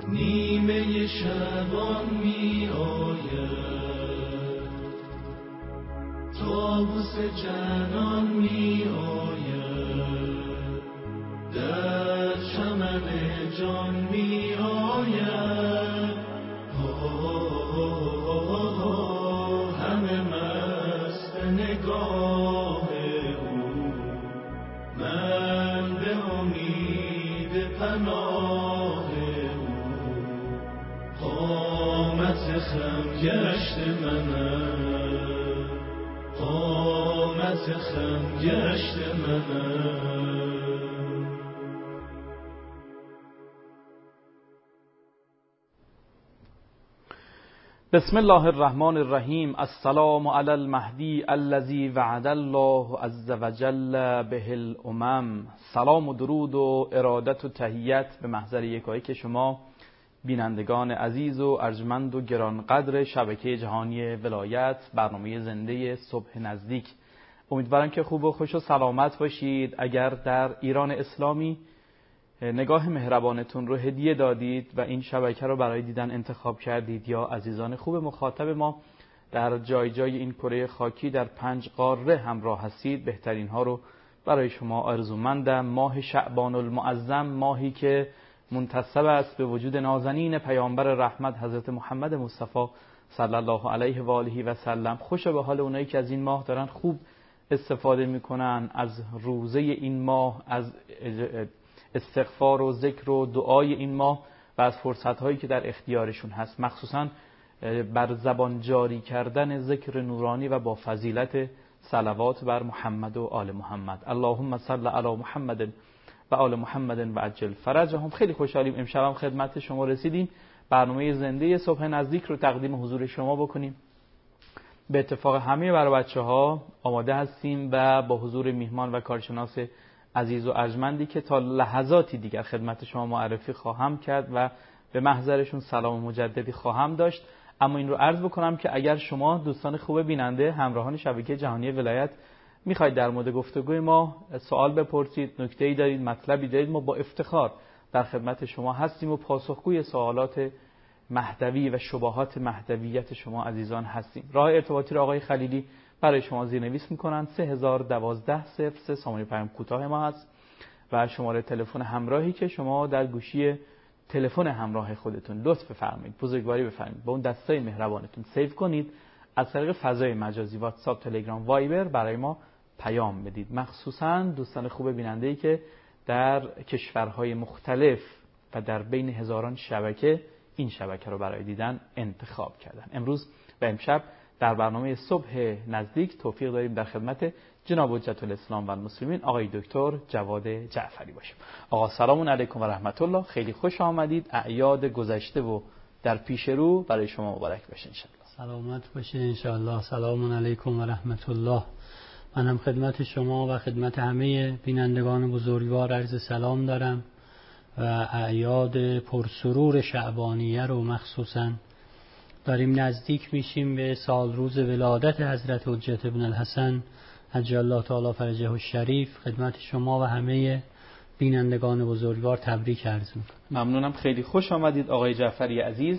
نیمه شبان می آید، طاووس جنان می آید، در چمن جان می آید، همه مست نگاه او، من به امید پناه او، قامت خم گشت منم، قامت خم گشت منم. بسم الله الرحمن الرحیم. السلام علی المهدی الذی وعد الله عز وجل به الامم. سلام و درود و ارادت و تحیت به محضر یکایک شما بینندگان عزیز و ارجمند و گرانقدر شبکه جهانی ولایت، برنامه زنده صبح نزدیک. امیدوارم که خوب و خوش و سلامت باشید. اگر در ایران اسلامی نگاه مهربانتون رو هدیه دادید و این شبکه رو برای دیدن انتخاب کردید، یا عزیزان خوب مخاطب ما در جای جای این کره خاکی در 5 قاره همراه هستید، بهترین ها رو برای شما آرزومندم. ماه شعبان المعظم، ماهی که منتسب است به وجود نازنین پیامبر رحمت حضرت محمد مصطفی صلی الله علیه و آله و سلم. خوشه به حال اونایی که از این ماه دارن خوب استفاده میکنن، از روزه این ماه، از استغفار و ذکر و دعای این ماه و از فرصت‌هایی که در اختیارشون هست، مخصوصاً بر زبان جاری کردن ذکر نورانی و با فضیلت صلوات بر محمد و آل محمد. اللهم صل علی محمد و آل محمد و عجل فرجهم. خیلی خوشحالیم امشب هم خدمت شما رسیدیم. برنامه زنده صبح نزدیک رو تقدیم حضور شما بکنیم. به اتفاق همه برای بچه‌ها آماده هستیم و با حضور میهمان و کارشناس عزیز و ارجمندی که تا لحظاتی دیگر خدمت شما معرفی خواهم کرد و به محضرشون سلام مجددی خواهم داشت. اما این رو عرض بکنم که اگر شما دوستان خوب بیننده، همراهان شبکه جهانی ولایت، میخواید در مورد گفتگوی ما سوال بپرسید، نکته‌ای دارید، مطلبی دارید، ما با افتخار در خدمت شما هستیم و پاسخگوی سوالات مهدوی و شبهات مهدویت شما عزیزان هستیم. راه ارتباطی را آقای خلیلی برای شما زیرنویس میکنن. 3012 سامانه پیام کوتاه ما هست و شماره تلفن همراهی که شما در گوشی تلفن همراه خودتون لطف بفرمایید، بزرگواری بفرمایید، با اون دستای مهربانتون سیو کنید، از طریق فضای مجازی واتساپ، تلگرام، وایبر برای ما پیام بدید. مخصوصا دوستان خوب بیننده‌ای که در کشورهای مختلف و در بین هزاران شبکه این شبکه رو برای دیدن انتخاب کردن. امروز و امشب در برنامه صبح نزدیک توفیق داریم در خدمت جناب حجت الاسلام و المسلمین آقای دکتر جواد جعفری باشیم. آقا سلام علیکم و رحمت الله. خیلی خوش آمدید. اعیاد گذشته و در پیش رو برای شما مبارک باشه ان شاء الله. سلامت باشه ان شاء الله. سلام علیکم و رحمت الله. من هم خدمت شما و خدمت همه بینندگان بزرگوار عرض سلام دارم و اعیاد پرسرور شعبانیه رو مخصوصاً داریم نزدیک میشیم به سال روز ولادت حضرت حجت ابن الحسن عجل الله تعالی فرجه الشریف. خدمت شما و همه بینندگان بزرگوار تبریک عرض میکنم. ممنونم. خیلی خوش آمدید آقای جعفری عزیز.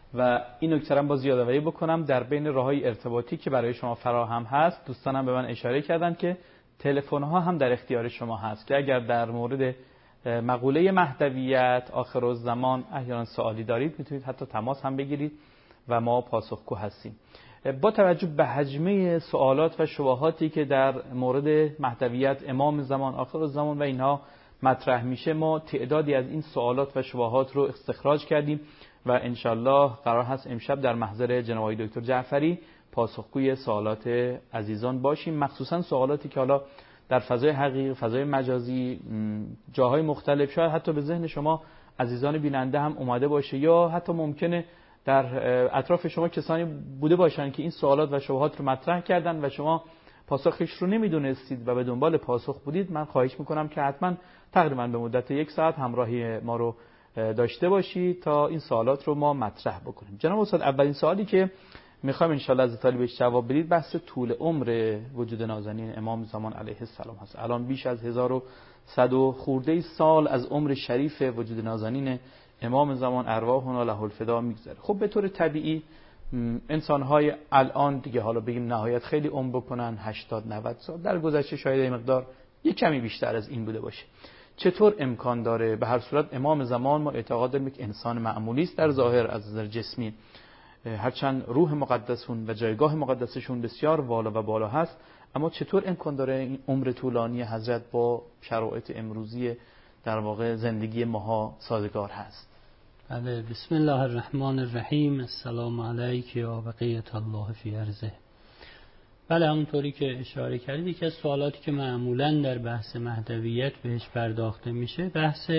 و این نکته رو باز یادآوری بکنم، در بین راههای ارتباطی که برای شما فراهم هست، دوستانم به من اشاره کردن که تلفن‌ها هم در اختیار شما هست که اگر در مورد مقوله مهدویت، آخرالزمان احیانا سوالی دارید میتونید حتی تماس هم بگیرید و ما پاسخگو هستیم. با توجه به حجم سوالات و شبهاتی که در مورد مهدویت، امام زمان، آخرالزمان و اینها مطرح میشه، ما تعدادی از این سوالات و شبهات رو استخراج کردیم و انشالله قرار هست امشب در محضر جناب آقای دکتر جعفری پاسخگوی سوالات عزیزان باشیم، مخصوصا سوالاتی که حالا در فضای حقیقی، فضای مجازی، جاهای مختلف شاید حتی به ذهن شما عزیزان بیننده هم اومده باشه، یا حتی ممکنه در اطراف شما کسانی بوده باشن که این سوالات و شبهات رو مطرح کردن و شما پاسخش رو نمیدونستید و به دنبال پاسخ بودید. من خواهش میکنم که حتما تقریبا به مدت 1 ساعت همراهی ما رو داشته باشید تا این سوالات رو ما مطرح بکنیم. جناب استاد، اولین سوالی که میخوایم انشالله از تعالی بهش جواب بدید بحث طول عمر وجود نازنین امام زمان علیه السلام هست. الان بیش از 1100 خورده سال از عمر شریف وجود نازنین امام زمان ارواحنا له الفدا میگذره. خب به طور طبیعی انسان‌های الان دیگه حالا بگیم نهایت خیلی عمر بکنن 80-90 سال، در گذشته شاید این مقدار یک کمی بیشتر از این بوده باشه. چطور امکان داره؟ به هر صورت امام زمان ما اعتقاد داریم که انسان معمولی است در ظاهر از نظر جسمی، هرچند روح مقدسشون و جایگاه مقدسشون بسیار والا و بالا هست، اما چطور امکان داره این عمر طولانی حضرت با شرایط امروزی در واقع زندگی ماها سازگار هست؟ بله، بسم الله الرحمن الرحیم. السلام علیک یا بقیت الله فی ارضه. بله، همونطوری که اشاره کردید یکی از سوالاتی که معمولاً در بحث مهدویت بهش پرداخته میشه بحث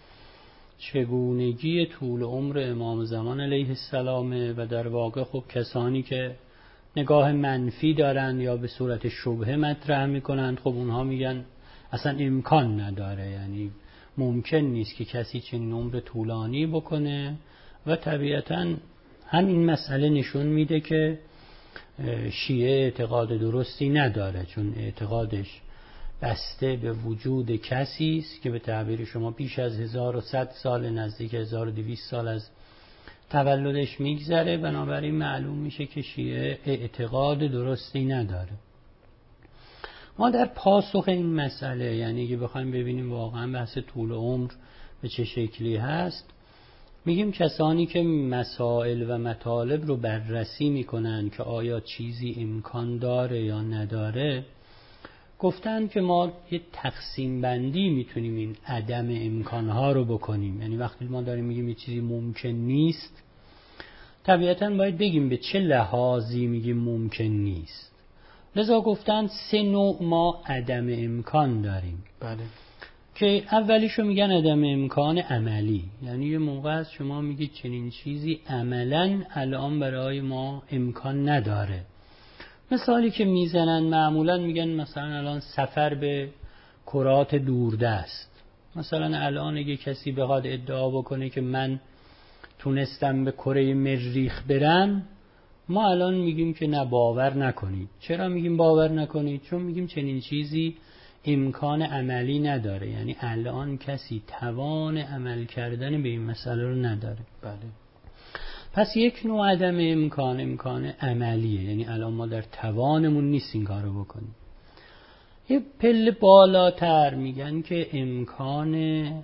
چگونگی طول عمر امام زمان علیه السلام و در واقع خب کسانی که نگاه منفی دارن یا به صورت شبهه مطرح میکنند، خب اونها میگن اصلا امکان نداره، یعنی ممکن نیست که کسی چنین عمر طولانی بکنه و طبیعتاً همین مسئله نشون میده که شیعه اعتقاد درستی نداره، چون اعتقادش بسته به وجود کسی است که به تعبیر شما بیش از 1100 سال، نزدیک 1200 سال از تولدش میگذره. بنابراین معلوم میشه که شیعه اعتقاد درستی نداره. ما در پاسخ این مسئله، یعنی که بخوایم ببینیم واقعا بحث طول عمر به چه شکلی هست، میگیم کسانی که مسائل و مطالب رو بررسی میکنن که آیا چیزی امکان داره یا نداره، گفتن که ما یه تقسیم بندی میتونیم این عدم امکانها رو بکنیم. یعنی وقتی ما داریم میگیم یه چیزی ممکن نیست، طبیعتاً باید بگیم به چه لحاظی میگیم ممکن نیست. لذا گفتن 3 نوع ما عدم امکان داریم. بله. که اولیشو میگن عدم امکان عملی، یعنی یه موقع از شما میگید چنین چیزی عملاً الان برای ما امکان نداره. مثالی که میزنن معمولاً میگن مثلا الان سفر به کرات دوردست، مثلا الان اگه کسی بخواد ادعا بکنه که من تونستم به کره مریخ برم، ما الان میگیم که نه، باور نکنید. چرا میگیم باور نکنید؟ چون میگیم چنین چیزی امکان عملی نداره، یعنی الان کسی توان عمل کردن به این مسئله رو نداره. بله. پس یک نوع عدم امکان عملیه، یعنی الان ما در توانمون نیست این کارو بکنیم. یه پله بالاتر میگن که امکان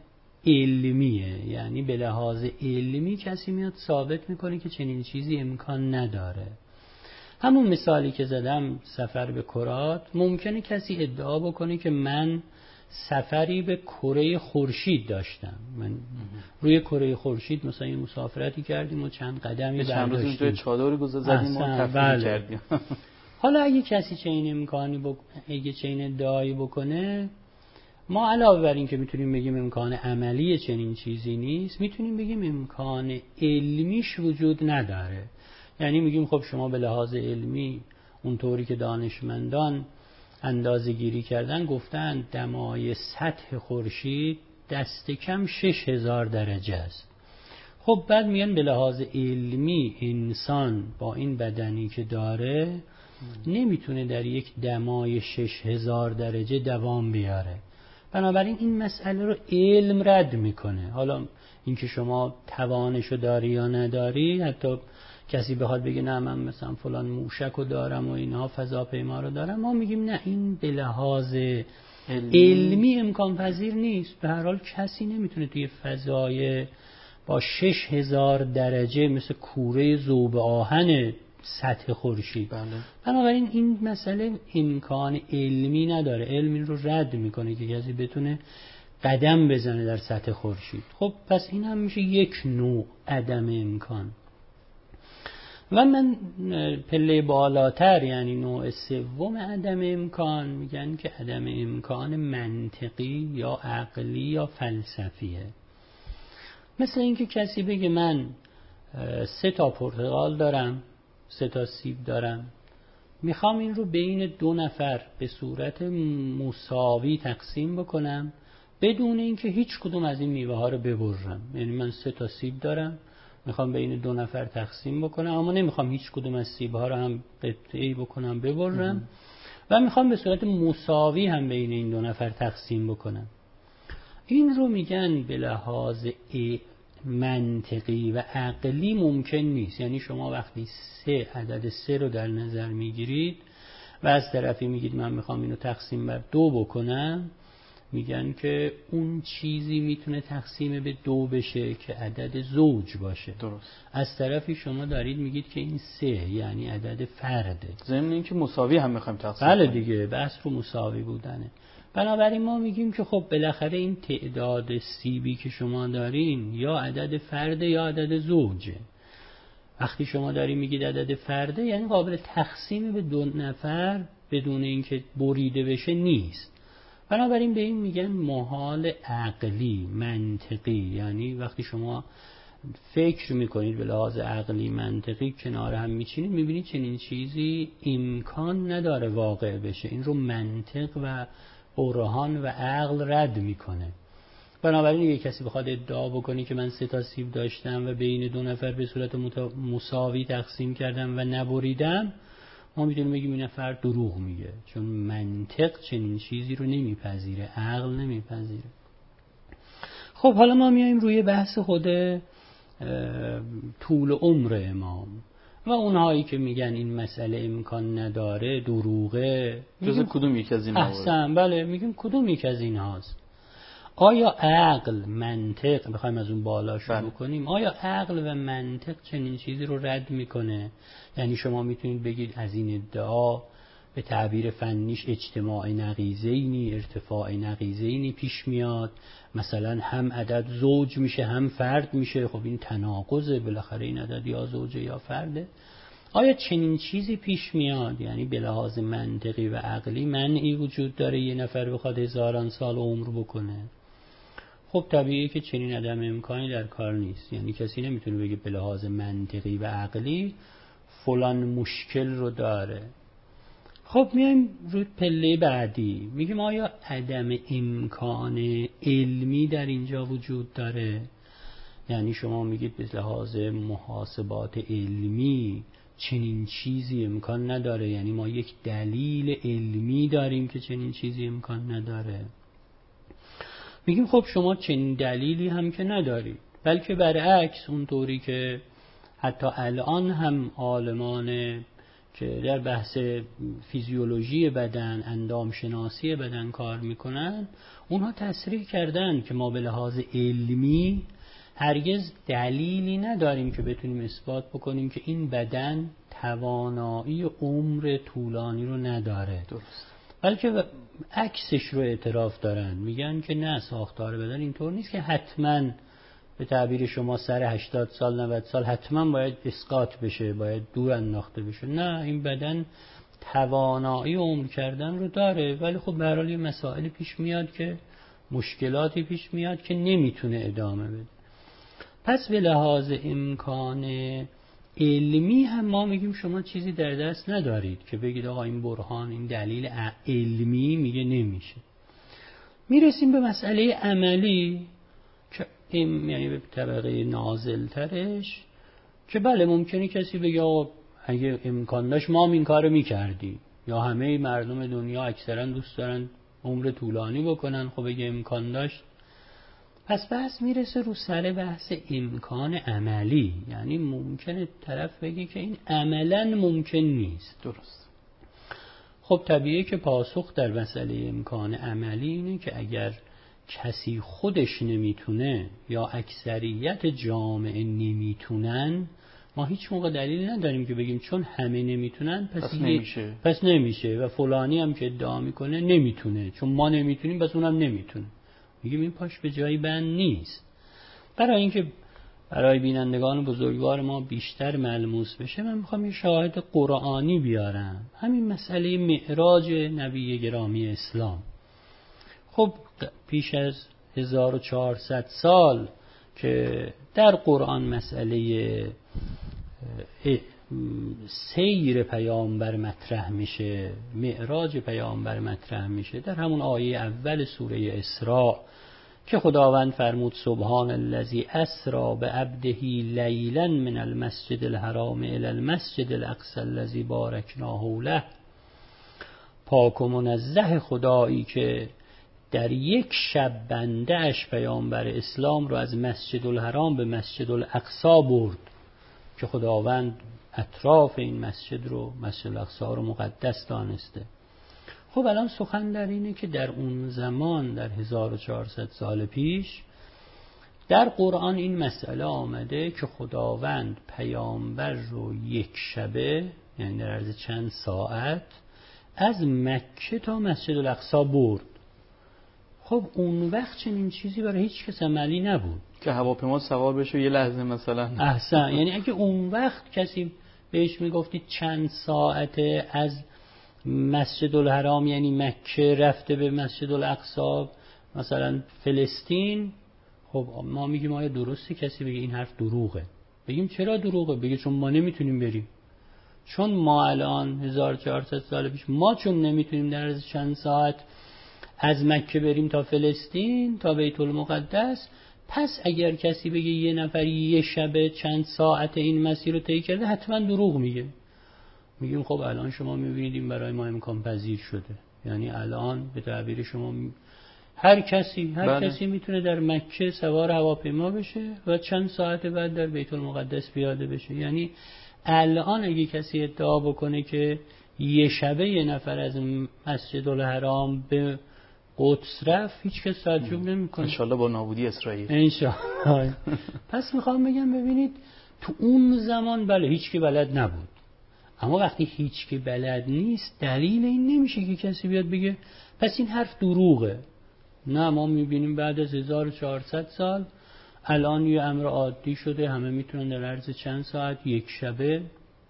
علمیه، یعنی به لحاظ علمی کسی میاد ثابت میکنه که چنین چیزی امکان نداره. همون مثالی که زدم، سفر به کرات، ممکنه کسی ادعا بکنه که من سفری به کره خورشید داشتم، من روی کره خورشید مثلا یه مسافرتی کردیم و چند قدمی برداشتیم، چند روز اونجا چادری گذاشتیم و تفریح کردیم. حالا اگه کسی چنین امکانی اگه چنین ادعایی بکنه، ما علاوه بر این که میتونیم بگیم امکان عملی چنین چیزی نیست، میتونیم بگیم امکان علمیش وجود نداره. یعنی میگیم خب شما به لحاظ علمی اونطوری که دانشمندان اندازه گیری کردن، گفتن دمای سطح خورشید دست کم 6000 درجه است. خب بعد میگن به لحاظ علمی انسان با این بدنی که داره نمیتونه در یک دمای 6000 درجه دوام بیاره. بنابراین این مسئله رو علم رد میکنه. حالا اینکه شما توانشو داری یا نداری، حتی کسی بخواد بگه نه من مثلا فلان موشک رو دارم و اینها فضاپیما رو دارم، ما میگیم نه، این به لحاظ علمی امکان پذیر نیست. به هر حال کسی نمیتونه توی فضای با 6000 درجه مثل کوره ذوب آهن سطح خورشید. بله. بنابراین این مسئله امکان علمی نداره. علم این رو رد میکنه که کسی بتونه قدم بزنه در سطح خورشید. خب پس این هم میشه یک نوع عدم امکان. و من پله بالاتر، یعنی نوع سوم عدم امکان، میگن که عدم امکان منطقی یا عقلی یا فلسفیه. مثل اینکه کسی بگه من 3 تا پرتقال دارم، 3 تا سیب دارم، میخوام این رو بین 2 نفر به صورت مساوی تقسیم بکنم بدون اینکه هیچ کدوم از این میوه ها رو ببرم. یعنی من 3 تا سیب دارم، میخوام بین 2 نفر تقسیم بکنم، اما نمیخوام هیچ کدوم از سیب ها رو هم قطعی بکنم ببرم و میخوام به صورت مساوی هم بین این 2 نفر تقسیم بکنم. این رو میگن به لحاظ منطقی و عقلی ممکن نیست. یعنی شما وقتی عدد 3 رو در نظر میگیرید و از طرفی میگید من میخوام اینو تقسیم بر 2 بکنم، میگن که اون چیزی میتونه تقسیم به 2 بشه که عدد زوج باشه. درست. از طرفی شما دارید میگید که این 3 یعنی عدد فرده. ضمن اینکه مساوی هم میخوایم تقسیم بله کنیم. دیگه، بحث رو مساوی بودنه. بنابراین ما میگیم که خب بالاخره این تعداد سیبی که شما دارین یا عدد فرده یا عدد زوجه. وقتی شما داری میگید عدد فرده یعنی قابل تقسیم به 2 نفر بدون اینکه بریده بشه نیست. بنابراین به این میگن محال عقلی منطقی. یعنی وقتی شما فکر میکنید به لحاظ عقلی منطقی کنار هم میچینید میبینید چنین چیزی امکان نداره واقع بشه. این رو منطق و برهان و عقل رد میکنه. بنابراین اگه کسی بخواد ادعا بکنه که من 3 تا سیب داشتم و بین 2 نفر به صورت مساوی تقسیم کردم و نبریدم، ما میتونیم بگیم این نفر دروغ میگه، چون منطق چنین چیزی رو نمیپذیره، عقل نمیپذیره. خب حالا ما میایم روی بحث خود طول عمر امام و اونهایی که میگن این مسئله امکان نداره، دروغه. جز کدوم یک از این ها؟ احسن، بله، میگیم کدوم یک از این هاست؟ آیا عقل، منطق، بخوایم از اون بالا شروع کنیم، آیا عقل و منطق چنین چیزی رو رد میکنه؟ یعنی شما میتونید بگید از این ادعا به تعبیر فنیش اجتماع نقیضینی، ارتفاع نقیضینی پیش میاد، مثلا هم عدد زوج میشه هم فرد میشه. خب این تناقضه، بالاخره این عدد یا زوجه یا فرده. آیا چنین چیزی پیش میاد؟ یعنی به لحاظ منطقی و عقلی منعی وجود داره یه نفر بخواد هزاران سال عمر بکنه؟ خب طبیعیه که چنین عدم امکانی در کار نیست. یعنی کسی نمیتونه بگه به لحاظ منطقی و عقلی فلان مشکل رو داره. خب میایم روی پله بعدی، میگیم آیا عدم امکان علمی در اینجا وجود داره؟ یعنی شما میگید به لحاظ محاسبات علمی چنین چیزی امکان نداره، یعنی ما یک دلیل علمی داریم که چنین چیزی امکان نداره. میگیم خب شما چنین دلیلی هم که ندارید، بلکه برعکس اونطوری که حتی الان هم عالمان که در بحث فیزیولوژی بدن، اندام شناسی بدن کار میکنن، اونها تصریح کردن که ما به لحاظ علمی هرگز دلیلی نداریم که بتونیم اثبات بکنیم که این بدن توانایی عمر طولانی رو نداره. درست. بلکه عکسش رو اعتراف دارن، میگن که نه، ساختار بدن اینطور نیست که حتما به تعبیر شما سر 80 سال 90 سال حتما باید اسقاط بشه، باید دور انداخته بشه. نه، این بدن توانایی عمر کردن رو داره، ولی خب به هر حال مسائلی پیش میاد که مشکلاتی پیش میاد که نمیتونه ادامه بده. پس به لحاظ امکان علمی هم ما میگیم شما چیزی در دست ندارید که بگید آقا این برهان، این دلیل علمی میگه نمیشه. میرسیم به مسئله عملی که این یعنی به طبقه نازل ترش، که بله ممکنه کسی بگه آقا اگه امکان داشت ما هم این کارو میکردیم، یا همه مردم دنیا اکثرا دوست دارن عمر طولانی بکنن، خب اگه امکان داشت. پس بحث میرسه رو سر بحث امکان عملی، یعنی ممکنه طرف بگه که این عملاً ممکن نیست. درست. خب طبیعیه که پاسخ در مسئله امکان عملی اینه که اگر کسی خودش نمیتونه یا اکثریت جامعه نمیتونن، ما هیچ موقع دلیل نداریم که بگیم چون همه نمیتونن پس نمیشه و فلانی هم که ادعا میکنه نمیتونه، چون ما نمیتونیم پس اونم نمیتونه. میگیم این پاش به جایی بند نیست. برای اینکه برای بینندگان بزرگوار ما بیشتر ملموس بشه، من میخوام یه شاهد قرآنی بیارم، همین مسئله معراج نبی گرامی اسلام. خب پیش از 1400 سال که در قرآن مسئله سیر پیامبر مطرح میشه، معراج پیامبر مطرح میشه، در همون آیه اول سوره اسراء که خداوند فرمود سبحان الذی اسری بعبده لیلا من المسجد الحرام الی المسجد الاقصی الذی بارکنا حوله. پاک و منزه خدایی که در یک شب بنده اش پیامبر اسلام رو از مسجد الحرام به مسجد الاقصی برد که خداوند اطراف این مسجد رو، مسجد الاقصی رو مقدس دانسته. خب الان سخن در اینه که در اون زمان، در 1400 سال پیش، در قرآن این مسئله آمده که خداوند پیامبر رو یک شبه، یعنی در عرض چند ساعت، از مکه تا مسجد الاقصی برد. خب اون وقت چنین چیزی برای هیچ کس عملی نبود که هواپیما سوار بشه یه لحظه مثلا. احسن. یعنی اگه اون وقت کسی بهش میگفتی چند ساعته از مسجد الحرام یعنی مکه رفته به مسجد الاقصی مثلا فلسطین، خب ما میگیم آیا درسته کسی بگه این حرف دروغه؟ بگیم چرا دروغه؟ بگه چون ما نمیتونیم بریم. چون ما الان 1400 سال پیش ما چون نمیتونیم در عرض چند ساعت از مکه بریم تا فلسطین، تا بیت المقدس، پس اگر کسی بگه یه نفر یه شبه چند ساعت این مسیر رو طی کرده، حتما دروغ میگه. میگیم خب الان شما میبینید این برای ما امکان پذیر شده. یعنی الان به تعبیر شما هر کسی میتونه در مکه سوار هواپیما بشه و چند ساعت بعد در بیت المقدس پیاده بشه. یعنی الان اگه کسی ادعا بکنه که یه شبه یه نفر از مسجد الحرام به قدس رفت، هیچ کس تعجب نمیکنه. انشالله با نابودی اسرائیل. انشالله. پس میخوام بگم ببینید تو اون زمان بله هیچ کی بلد نبود، اما وقتی هیچ کی بلد نیست دلیل این نمیشه که کسی بیاد بگه پس این حرف دروغه. نه، ما میبینیم بعد از 1400 سال الان یه امر عادی شده، همه میتونن در عرض چند ساعت یک شبه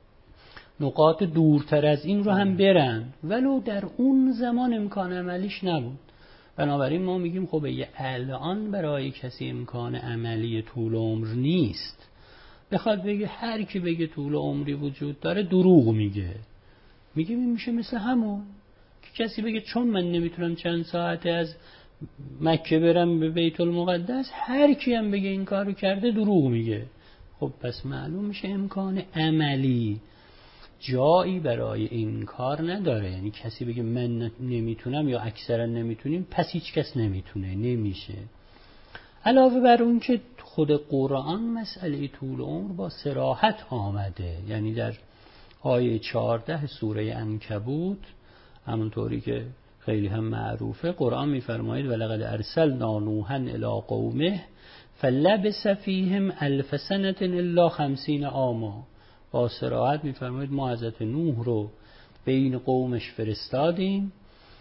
نقاط دورتر از این رو هم برن، ولو در اون زمان امکان عملیش نبود. بنابراین ما میگیم خب الان برای کسی امکان عملی طول عمر نیست، بخواد بگه هر کی بگه طول عمری وجود داره دروغ میگه. میگیم این میشه مثل همون که کسی بگه چون من نمیتونم چند ساعته از مکه برم به بیت المقدس، هر کی هم بگه این کارو کرده دروغ میگه. خب پس معلوم میشه امکان عملی جایی برای این کار نداره. یعنی کسی بگه من نمیتونم یا اکثرا نمیتونیم، پس هیچ کس نمیتونه، نمیشه. علاوه بر اون که خود قرآن مسئله طول عمر با صراحت آمده. یعنی در آیه 14 سوره عنکبوت همونطوری که خیلی هم معروفه قرآن میفرماید ولقد ارسلنا نوحا الی قومه فلبث فیهم 1000 سنة الا 50 عاما. با صراحت میفرماید ما حضرت نوح رو بین قومش فرستادیم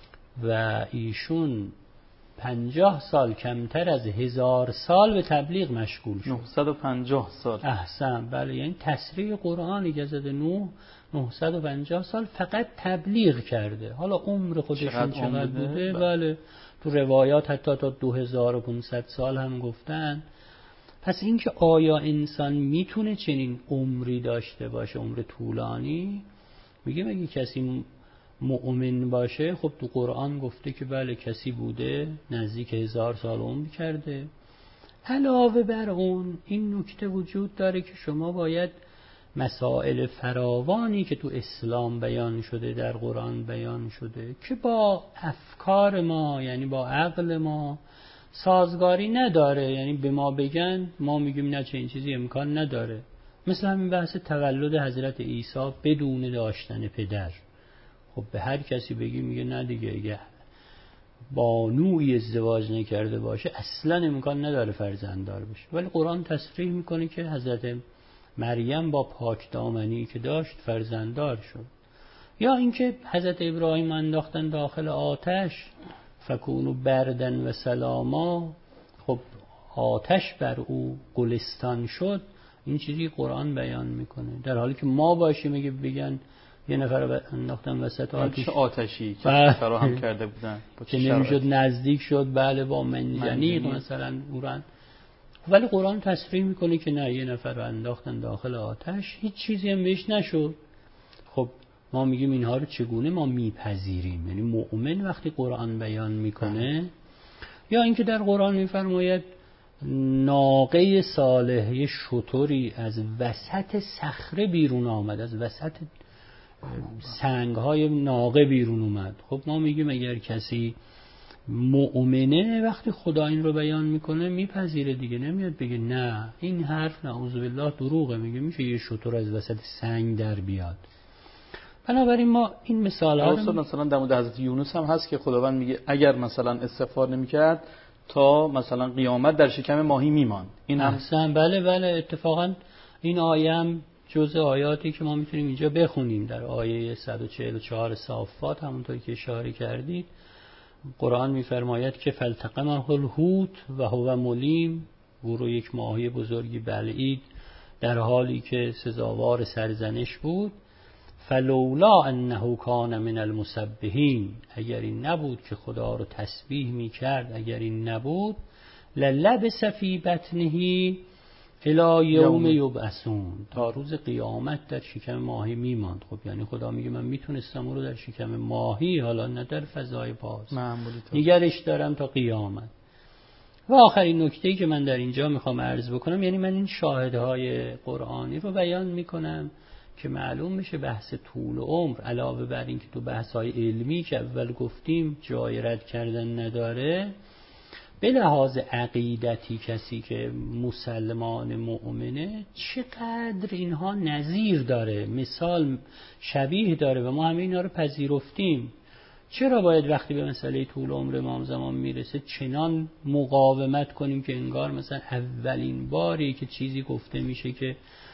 و ایشون 50 سال کمتر از 1000 سال به تبلیغ مشغول شد. 950 سال. احسن. بله، یعنی تصریح قرآنی که حضرت نوح 950 سال فقط تبلیغ کرده. حالا عمر خودشون چقدر بوده؟ بله، تو روایات حتی تا 2500 سال هم گفتن. پس اینکه آیا انسان میتونه چنین عمری داشته باشه، عمر طولانی؟ میگه اگه کسی مؤمن باشه، خب تو قرآن گفته که بله کسی بوده نزدیک 1000 سال عمر کرده. علاوه بر اون این نکته وجود داره که شما باید مسائل فراوانی که تو اسلام بیان شده، در قرآن بیان شده، که با افکار ما یعنی با عقل ما سازگاری نداره، یعنی به ما بگن ما میگیم نه چه این چیزی امکان نداره. مثل همین بحث تولد حضرت عیسی بدون داشتن پدر. خب به هر کسی بگی میگه نه دیگه، اگه با نوعی ازدواج نکرده باشه اصلا امکان نداره فرزنددار بشه. ولی قرآن تصریح میکنه که حضرت مریم با پاک دامنی که داشت فرزنددار شد. یا اینکه حضرت ابراهیم انداختن داخل آتش فکونوا بردن و سلاما، خب آتش بر او گلستان شد. این چیزی قرآن بیان میکنه، در حالی که ما باشیم اگه بگن یه نفر رو انداختن وسط آتشی که فراهم کرده بودن که نمیشد نزدیک شد، بله با منجنیق مثلا اوران، ولی قرآن تصریح میکنه که نه، یه نفر رو انداختن داخل آتش، هیچ چیزی هم بهش نشد. خب ما میگیم اینها رو چگونه ما میپذیریم؟ یعنی مؤمن وقتی قرآن بیان میکنه یا اینکه در قرآن میفرماید ناقه صالح، یه شتری از وسط صخره بیرون آمد، از وسط سنگ‌های ناقه بیرون اومد. خب ما میگیم اگر کسی مؤمنه وقتی خدا این رو بیان میکنه میپذیره دیگه، نمیاد بگه نه این حرف نعوذ بالله دروغه، میگه میشه یه شتر از وسط سنگ در بیاد. بنابراین ما این مثال ها رو مثلا در مورد حضرت یونس هم هست که خداوند میگه اگر مثلا استغفار نمیکرد تا مثلا قیامت در شکم ماهی میماند. این هم احسن، بله اتفاقا این آیه هم جزء آیاتی که ما میتونیم اینجا بخونیم. در آیه 144 صافات همونطور که اشاره کردید قرآن میفرماید که فالتقمه الحوت و هو ملیم، او رو یک ماهی بزرگی بلعید در حالی که سزاوار سرزنش بود. فلولا انه کان من المسبحین، اگر این نبود که خدا رو تسبیح میکرد، اگر این نبود للبس فی بطنه الی یوم یبعثون، تا روز قیامت در شکم ماهی میماند. خب یعنی خدا میگه من میتونستم او رو در شکم ماهی، حالا نه در فضای باز، نگرش دارم تا قیامت. و آخرین نکته‌ای که من در اینجا میخوام عرض بکنم، یعنی من این شاهدهای قرآنی رو بیان میکنم که معلوم میشه بحث طول عمر علاوه بر این که تو بحث‌های علمی که اول گفتیم جای رد کردن نداره، به لحاظ عقیدتی کسی که مسلمان مؤمنه چقدر اینها نظیر داره، مثال شبیه داره و ما همه اینا رو پذیرفتیم. چرا باید وقتی به مسئله طول عمر امام زمان میرسه چنان مقاومت کنیم که انگار مثلا اولین باری که چیزی گفته میشه که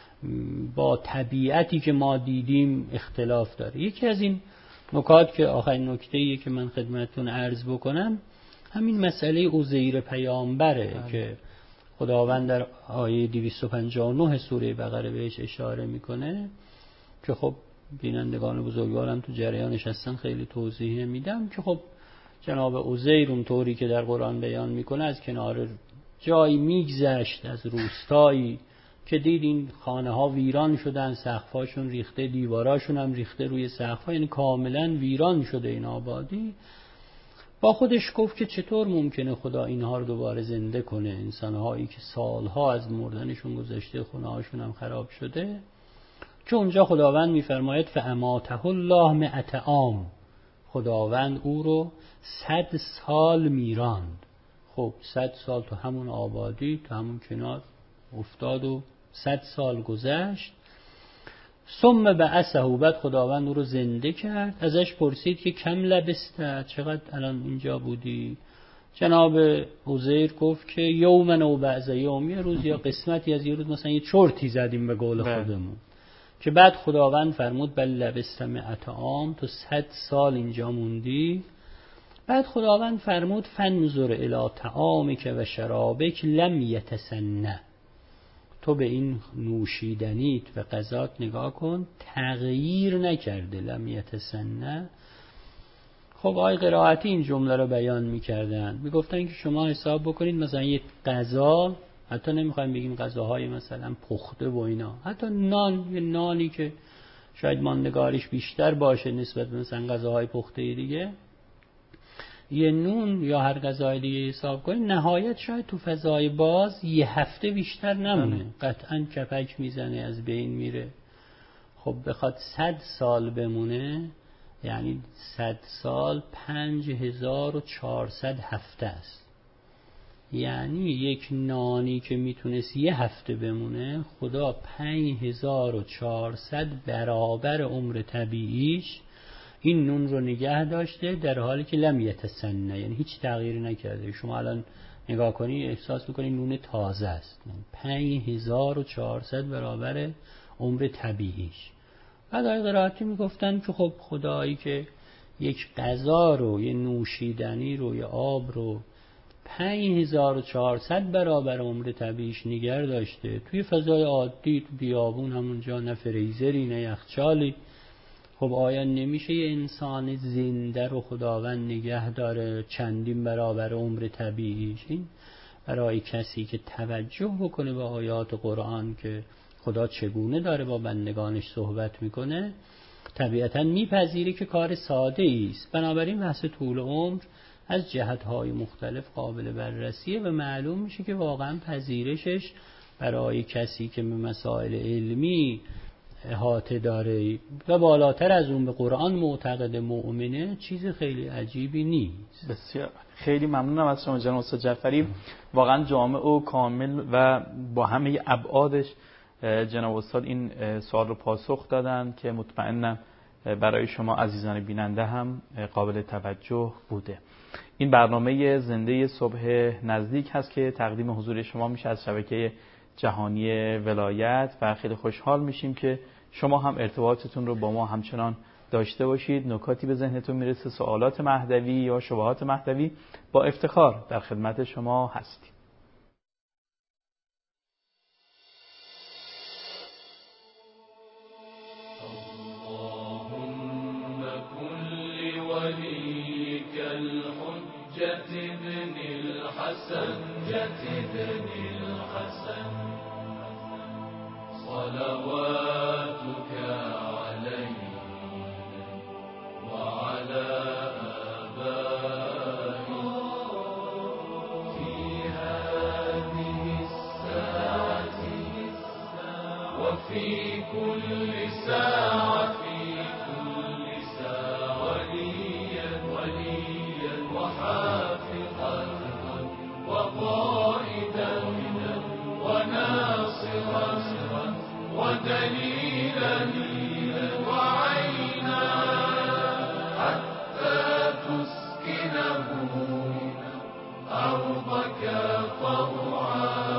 با طبیعتی که ما دیدیم اختلاف داره؟ یکی از این نکات که آخرین نکته‌ایه که من خدمتتون عرض بکنم همین مسئله عزیر پیامبره که خداوند در آیه 259 سوره بقره بهش اشاره میکنه که خب بینندگان بزرگوارم تو جریانش هستن خیلی توضیح میدم که خب جناب عزیر اونطوری که در قرآن بیان میکنه از کنار جایی میگذشت از روستایی که دید این خانه ها ویران شدن، سقفاشون ریخته، دیواراشون هم ریخته روی سقف‌ها، یعنی کاملا ویران شده این آبادی. با خودش گفت که چطور ممکنه خدا اینها رو دوباره زنده کنه، انسانهایی که سالها از مردنشون گذشته، خونه هاشون هم خراب شده. که اونجا خداوند میفرماید فاماته الله 100 عام، خداوند او رو 100 سال میراند. خب 100 سال تو همون آبادی تو همون کنار افتاد و 100 سال گذشت. ثم بعثه، بعد خداوند او رو زنده کرد. ازش پرسید که کم لبسته، چقدر الان اینجا بودی؟ جناب عزیر گفت که یومن و بعض یوم، یه روز یا قسمتی از یه روز، مثلا یه چرتی زدیم به قول خودمون. که بعد خداوند فرمود بل لبست 100 عام، تو 100 سال اینجا موندی. بعد خداوند فرمود فانظر الی طعامک و شرابک لم یتسنه، تو به این نوشیدنیت و غذات نگاه کن تغییر نکرده، لم یتسنه. خب آقای قرائتی این جمله رو بیان میکردن، میگفتن که شما حساب بکنید مثلا یک غذا، حتی نمیخوایم بگیم غذاهای مثلا پخته و اینا، حتی نان، یه نانی که شاید ماندگاریش بیشتر باشه نسبت به مثلا غذاهای پخته دیگه، یه نون یا هر غذای دیگه حساب کنید نهایت شاید تو فضای باز یه هفته بیشتر نمونه، قطعا کپک میزنه از بین میره. خب بخواد 100 سال بمونه، یعنی 100 سال 5400 هفته است. یعنی یک نانی که میتونست یه هفته بمونه، خدا 5400 برابر عمر طبیعیش این نون رو نگه داشته، در حالی که لم یتسنه، یعنی هیچ تغییری نکرده. شما الان نگاه کنی احساس میکنی نون تازه است. 5400 برابر عمر طبیعیش. بعد آقای قرائتی میگفتن که خب خدایی که یک غذا رو، یه نوشیدنی رو، یه آب رو 5400 برابر عمر طبیعیش نگه داشته توی فضای عادی، تو بیابون همونجا، نه فریزری نه یخچالی، خب آیا نمیشه یه انسان زنده رو خداوند نگه داره چندین برابر عمر طبیعیش؟ این برای کسی که توجه بکنه به آیات قرآن که خدا چگونه داره با بندگانش صحبت میکنه، طبیعتاً میپذیره که کار ساده است. بنابراین بحث طول عمر از جهت‌های مختلف قابل بررسیه و معلوم میشه که واقعاً پذیرشش برای کسی که به مسائل علمی احاطه داره و بالاتر از اون به قرآن معتقد مؤمنه، چیز خیلی عجیبی نیست. بسیار خیلی ممنونم از شما جناب استاد جعفری، واقعا جامع و کامل و با همه ابعادش جناب استاد این سوال رو پاسخ دادن که مطمئنم برای شما عزیزان بیننده هم قابل توجه بوده. این برنامه زنده صبح نزدیک هست که تقدیم حضور شما میشه از شبکه جهانی ولایت و خیلی خوشحال میشیم که شما هم ارتباطتون رو با ما همچنان داشته باشید. نکاتی به ذهنتون میرسه، سوالات مهدوی یا شبهات مهدوی، با افتخار در خدمت شما هستیم. صلواتك عليه وعلى آبائه في هذه الساعة وفي كل ساعة وليا وحافظا وقائدا وناصرا ودليلا وعينا حتى تسكنه أرضك طوعا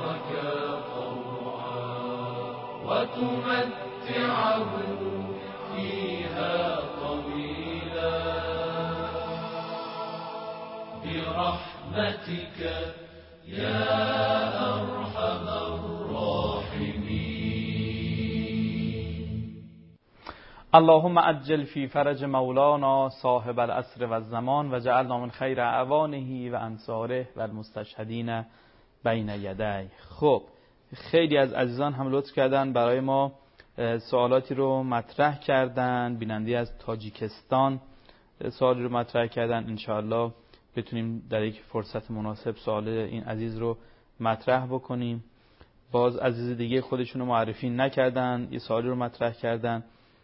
وتمتعه فيها طويلا برحمتك يا أرحم الراحمين. اللهم عجل فی فرج مولانا صاحب العصر و الزمان و جعلنا من خیر اعوانه و انصاره و المستشهدین بین یدی. خب خیلی از عزیزان هم لطف کردن برای ما سوالاتی رو مطرح کردن. بیننده از تاجیکستان سوالی رو مطرح کردن، انشاءالله بتونیم در یک فرصت مناسب سوال این عزیز رو مطرح بکنیم. باز عزیز دیگه خودشون رو معرفی نکردن، یه سوالی رو مطرح کردن.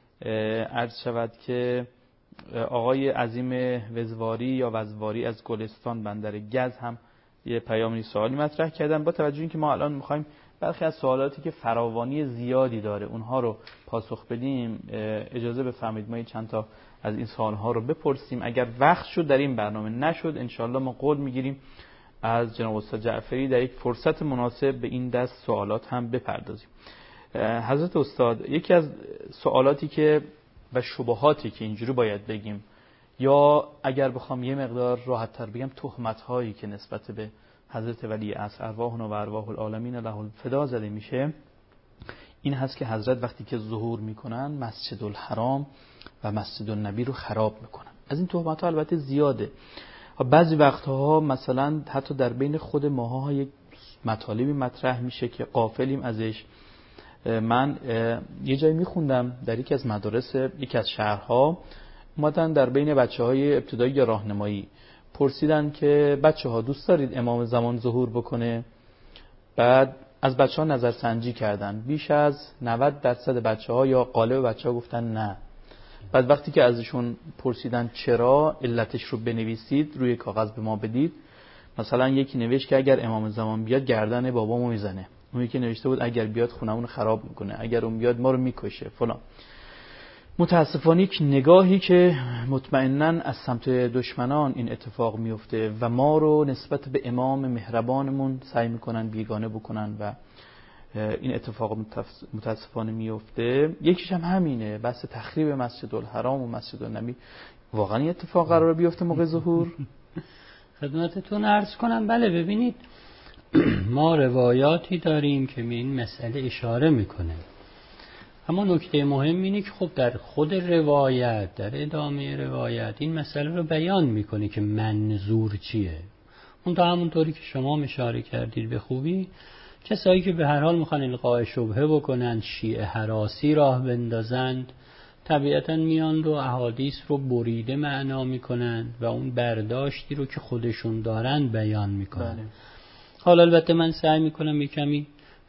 عرض شود که آقای عظیم وزواری یا وزواری از گلستان بندر گز هم یه پیامی سوالی مطرح کردن. با توجه اینکه ما الان میخوایم برخی از سوالاتی که فراوانی زیادی داره اونها رو پاسخ بدیم، اجازه بفرمایید ما چند تا از این سوالها رو بپرسیم. اگر وقت شد در این برنامه، نشد انشالله ما قول میگیریم از جناب استاد جعفری در یک فرصت مناسب به این دست سوالات هم بپردازیم. حضرت استاد، یکی از سوالاتی که و شبهاتی که اینجوری باید بگیم، یا اگر بخوام یه مقدار راحت تر بگم تهمت هایی که نسبت به حضرت ولی عصر ارواحنا و ارواح العالمین له الفدا زده میشه، این هست که حضرت وقتی که ظهور میکنن مسجد الحرام و مسجد النبی رو خراب میکنن. از این تهمت ها البته زیاده. بعضی وقتها مثلا حتی در بین خود ماها یک مطالبی مطرح میشه که غافلیم ازش. من یه جایی میخوندم در یکی از مدارس یکی از شهرها، اومدن در بین بچه‌های ابتدایی یا راهنمایی پرسیدن که بچه‌ها دوست دارید امام زمان ظهور بکنه؟ بعد از بچه‌ها نظرسنجی کردن، بیش از 90% بچه‌ها یا غالب بچه‌ها گفتن نه. بعد وقتی که ازشون پرسیدن چرا، علتش رو بنویسید روی کاغذ به ما بدید، مثلا یکی نوشت که اگر امام زمان بیاد گردن بابامو میزنه، اون یکی نوشته بود اگر بیاد خونمون خراب میکنه، اگر اون بیاد ما رو میکشه فلان. متاسفانه یک نگاهی که مطمئناً از سمت دشمنان این اتفاق میفته و ما رو نسبت به امام مهربانمون سعی میکنن بیگانه بکنن و این اتفاق متاسفانه میفته. یکیش هم همینه، بحث تخریب مسجد الحرام و مسجد النبی. واقعا این اتفاق قراره بیفته موقع ظهور؟ خدمتتون عرض کنم بله. ببینید ما روایاتی داریم که به این مسئله اشاره میکنه، اما نکته مهم اینه که خب در خود روایت، در ادامه روایت این مسئله رو بیان میکنه که منظور چیه. اون تا همونطوری که شما اشاره کردید به خوبی، کسایی که به هر حال میخوان القاء شبهه بکنن، شیعه هراسی راه بندازند، طبیعتا میان رو احادیث رو بریده معنا میکنن و اون برداشتی رو که خودشون دارن بیان میکنن. حالا البته من سعی میکنم یک کمی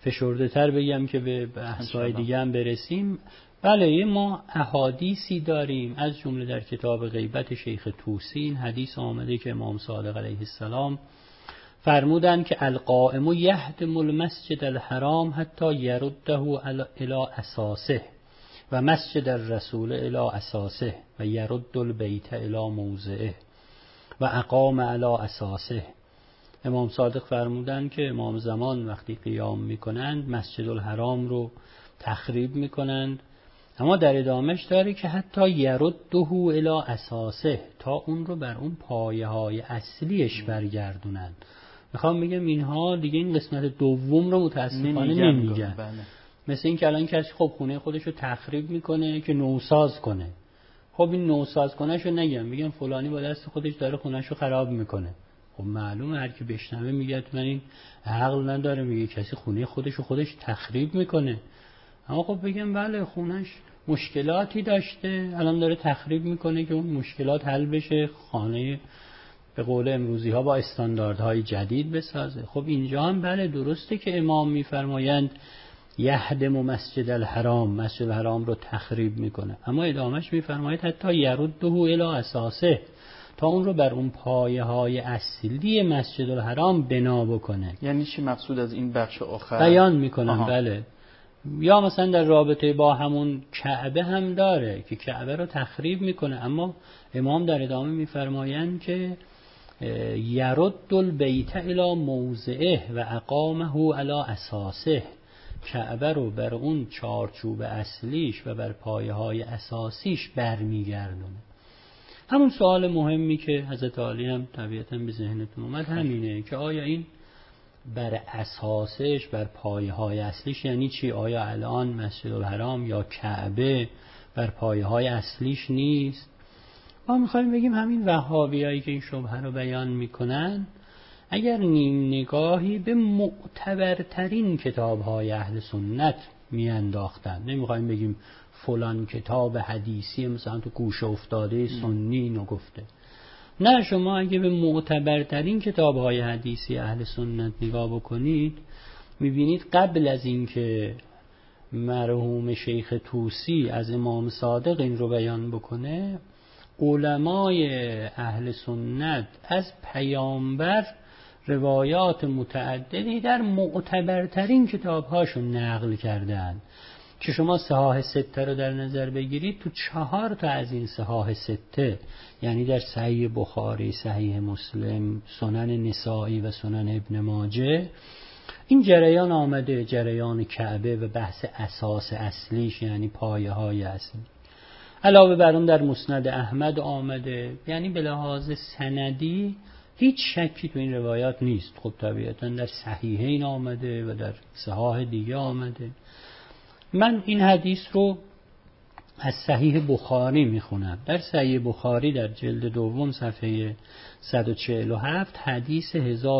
فشرده تر بگم که به بحث‌های دیگه هم برسیم. بله ما احادیثی داریم، از جمله در کتاب غیبت شیخ طوسی این حدیث آمده که امام صادق علیه السلام فرمودند که القائم یهدم المسجد الحرام حتی یرده الی اساسه و مسجد الرسول الی اساسه و یرد البیت الی موضعه و اقام الی اساسه. امام صادق فرمودند که امام زمان وقتی قیام میکنند مسجد الحرام رو تخریب میکنند، اما در ادامهش داره که حتی یرده الی اساسه، تا اون رو بر اون پایه های اصلیش برگردونن. میخوام بگم اینها دیگه این قسمت دوم رو متاسفانه نمیگن. مثل این که الان کسی خب خونه خودش رو تخریب میکنه که نوساز کنه، خب این نوساز کنه شو نگم، میگم فلانی با دست خودش داره خونه‌ش رو خراب میکنه. خب معلومه هر کی بشنوه میگه من این عقل نداره، میگه کسی خونه خودش رو خودش تخریب میکنه. اما خب بگم بله خونه‌ش مشکلاتی داشته، الان داره تخریب میکنه که اون مشکلات حل بشه، خانه به قول امروزی ها با استانداردهای جدید بسازه. خب اینجا هم بله درسته که امام میفرمایند یهدم مسجد الحرام، مسجد الحرام رو تخریب میکنه، اما ادامهش میفرماید حتی یرده الی اساسه، تا اون رو بر اون پایه های اصلی مسجد الحرام بنا بکنه. یعنی چی مقصود از این بخش آخر بیان میکنن؟ بله، یا مثلا در رابطه با همون کعبه هم داره که کعبه رو تخریب میکنه، اما امام در ادامه میفرمایند که یرد البیت الی موضعه و اقامه علی اساسه، کعبه رو بر اون چارچوب اصلیش و بر پایه های اساسیش برمیگردونه. همون سوال مهمی که حضرت علی هم طبیعتاً به ذهنتون اومد همینه که آیا این بر اساسش بر پایه های اصلیش یعنی چی؟ آیا الان مسجد الحرام یا کعبه بر پایه های اصلیش نیست؟ ما میخوایم بگیم همین وهابیایی که این شبهه رو بیان میکنن اگر نیم نگاهی به معتبرترین کتاب‌های اهل سنت میانداختن، نمیخوایم بگیم فلان کتاب حدیثی مثلا تو گوشه افتاده سنی اینو گفته، نه، شما اگه به معتبرترین کتاب‌های حدیثی اهل سنت نگاه بکنید میبینید قبل از اینکه مرحوم شیخ طوسی از امام صادق این رو بیان بکنه، علمای اهل سنت از پیامبر روایات متعددی در معتبرترین کتاب‌هاشون نقل کردن که شما صحاح سته رو در نظر بگیرید، تو 4 تا از این صحاح سته یعنی در صحیح بخاری، صحیح مسلم، سنن نسائی و سنن ابن ماجه این جریان آمده، جریان کعبه و بحث اساس اصلیش یعنی پایه های اصلی. علاوه بر اون در مسند احمد آمده، یعنی به لحاظ سندی هیچ شکی تو این روایات نیست. خب طبیعتا در صحیحین آمده و در صحاح دیگه آمده. من این حدیث رو از صحیح بخاری میخونم. در صحیح بخاری در جلد دوم صفحه 147 حدیث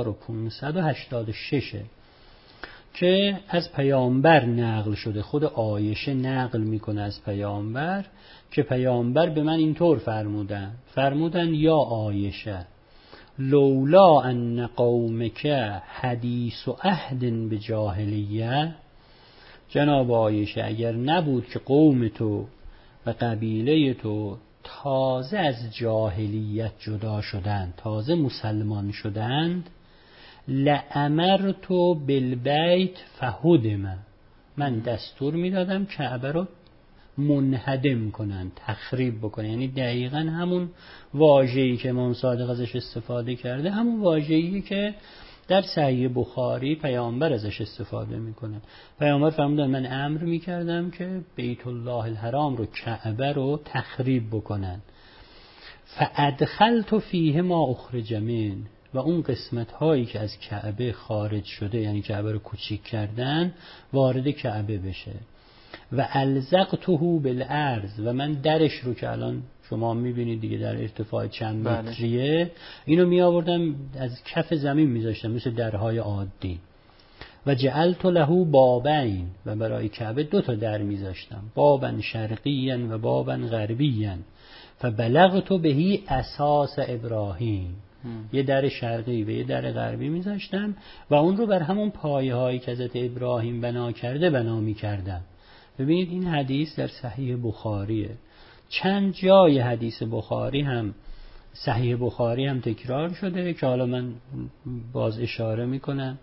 1586 که از پیامبر نقل شده، خود عایشه نقل میکنه از پیامبر که پیامبر به من اینطور فرمودن یا عایشه لولا ان قومک حدیث عهد بجاهلیه، جناب عایشه اگر نبود که قوم تو و قبیله تو تازه از جاهلیت جدا شدند، تازه مسلمان شدند، لأمرت بالبیت فهدم، من دستور میدادم کعبه رو منهدم کنن، تخریب بکنن. یعنی دقیقاً همون واژه‌ای که امام صادق ازش استفاده کرده همون واژه‌ای که در صحیح بخاری پیامبر ازش استفاده میکنه. پیامبر فرمودن من امر میکردم که بیت الله الحرام رو، کعبه رو تخریب بکنن. فادخلت فیه ما اخرج من، و اون قسمت هایی که از کعبه خارج شده یعنی کعبه رو کوچیک کردن وارد کعبه بشه. و الزقته بالارض، و من درش رو که الان شما میبینید دیگه در ارتفاع چند متریه، اینو می آوردم از کف زمین میذاشتم مثل درهای عادی. و جعلت له بابین، و برای کعبه 2 تا در میذاشتم، بابا شرقیا و بابا غربیا، فبلغت بهی اساس ابراهیم، یه در شرقی و یه در غربی میذاشتن و اون رو بر همون پایه هایی که حضرت ابراهیم بنا کرده بنا میکردن. ببینید این حدیث در صحیح بخاریه. چند جای حدیث بخاری هم صحیح بخاری هم تکرار شده که حالا من باز اشاره میکنم.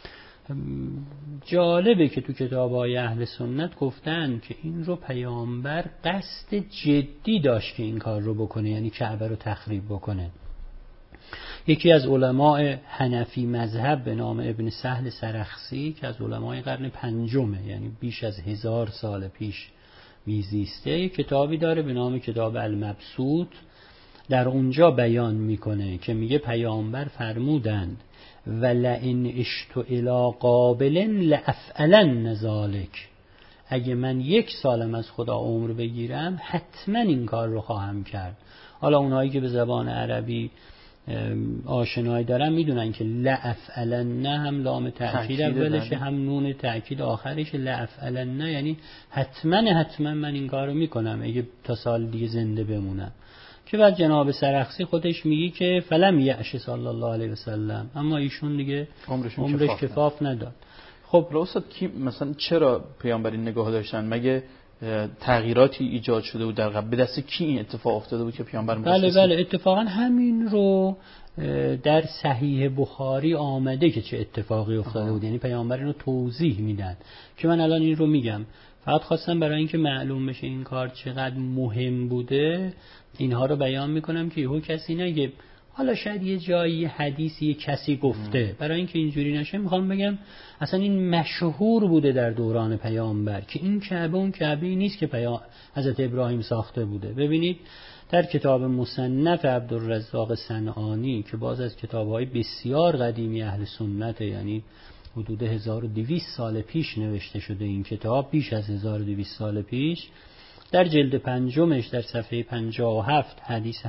جالبه که تو کتاب‌های اهل سنت گفتن که این رو پیامبر قصد جدی داشت که این کار رو بکنه، یعنی کعبه رو تخریب بکنه. یکی از علماء حنفی مذهب به نام ابن سهل سرخسی که از علمای قرن پنجمه، یعنی بیش از 1000 سال پیش میزیسته، یک کتابی داره به نام کتاب المبسوط. در اونجا بیان میکنه که میگه پیامبر فرمودند ولئن اشت الی قابل لافعلن ذلک، اگه من 1 سالم از خدا عمر بگیرم حتما این کار رو خواهم کرد. حالا اونایی که به زبان عربی آشنایی دارن میدونن که لافعلن هم لام تأکید اولشه هم نون تأکید آخرش، لافعلن یعنی حتما من این کار رو میکنم اگه تا سال دیگه زنده بمونم. که بعد جناب سرخسی خودش میگی که فلم یعش صلی الله علیه وسلم، اما ایشون دیگه عمرش کفاف نداد. خب راست کی مثلا چرا پیامبر این نگاه داشتن؟ مگه تغییراتی ایجاد شده بود در قبل؟ به دست کی این اتفاق افتاده بود که پیامبر بله اتفاقا همین رو در صحیح بخاری آمده که چه اتفاقی افتاده بود. یعنی پیامبر اینو توضیح میدن که من الان این رو میگم، فقط خواستم برای اینکه معلوم بشه این کار چقدر مهم بوده اینها رو بیان میکنم که یهو کسی نگه حالا شاید یه جایی حدیثی یه کسی گفته. برای اینکه اینجوری نشه میخوام بگم اصلا این مشهور بوده در دوران پیامبر که این کعبه اون کعبه‌ای نیست که حضرت ابراهیم ساخته بوده. ببینید در کتاب مصنف عبدالرزاق صنعانی که باز از کتاب‌های بسیار قدیمی اهل سنت، یعنی حدود 1200 سال پیش نوشته شده این کتاب، بیش از 1200 سال پیش، در جلد 5 در صفحه 57 حدیث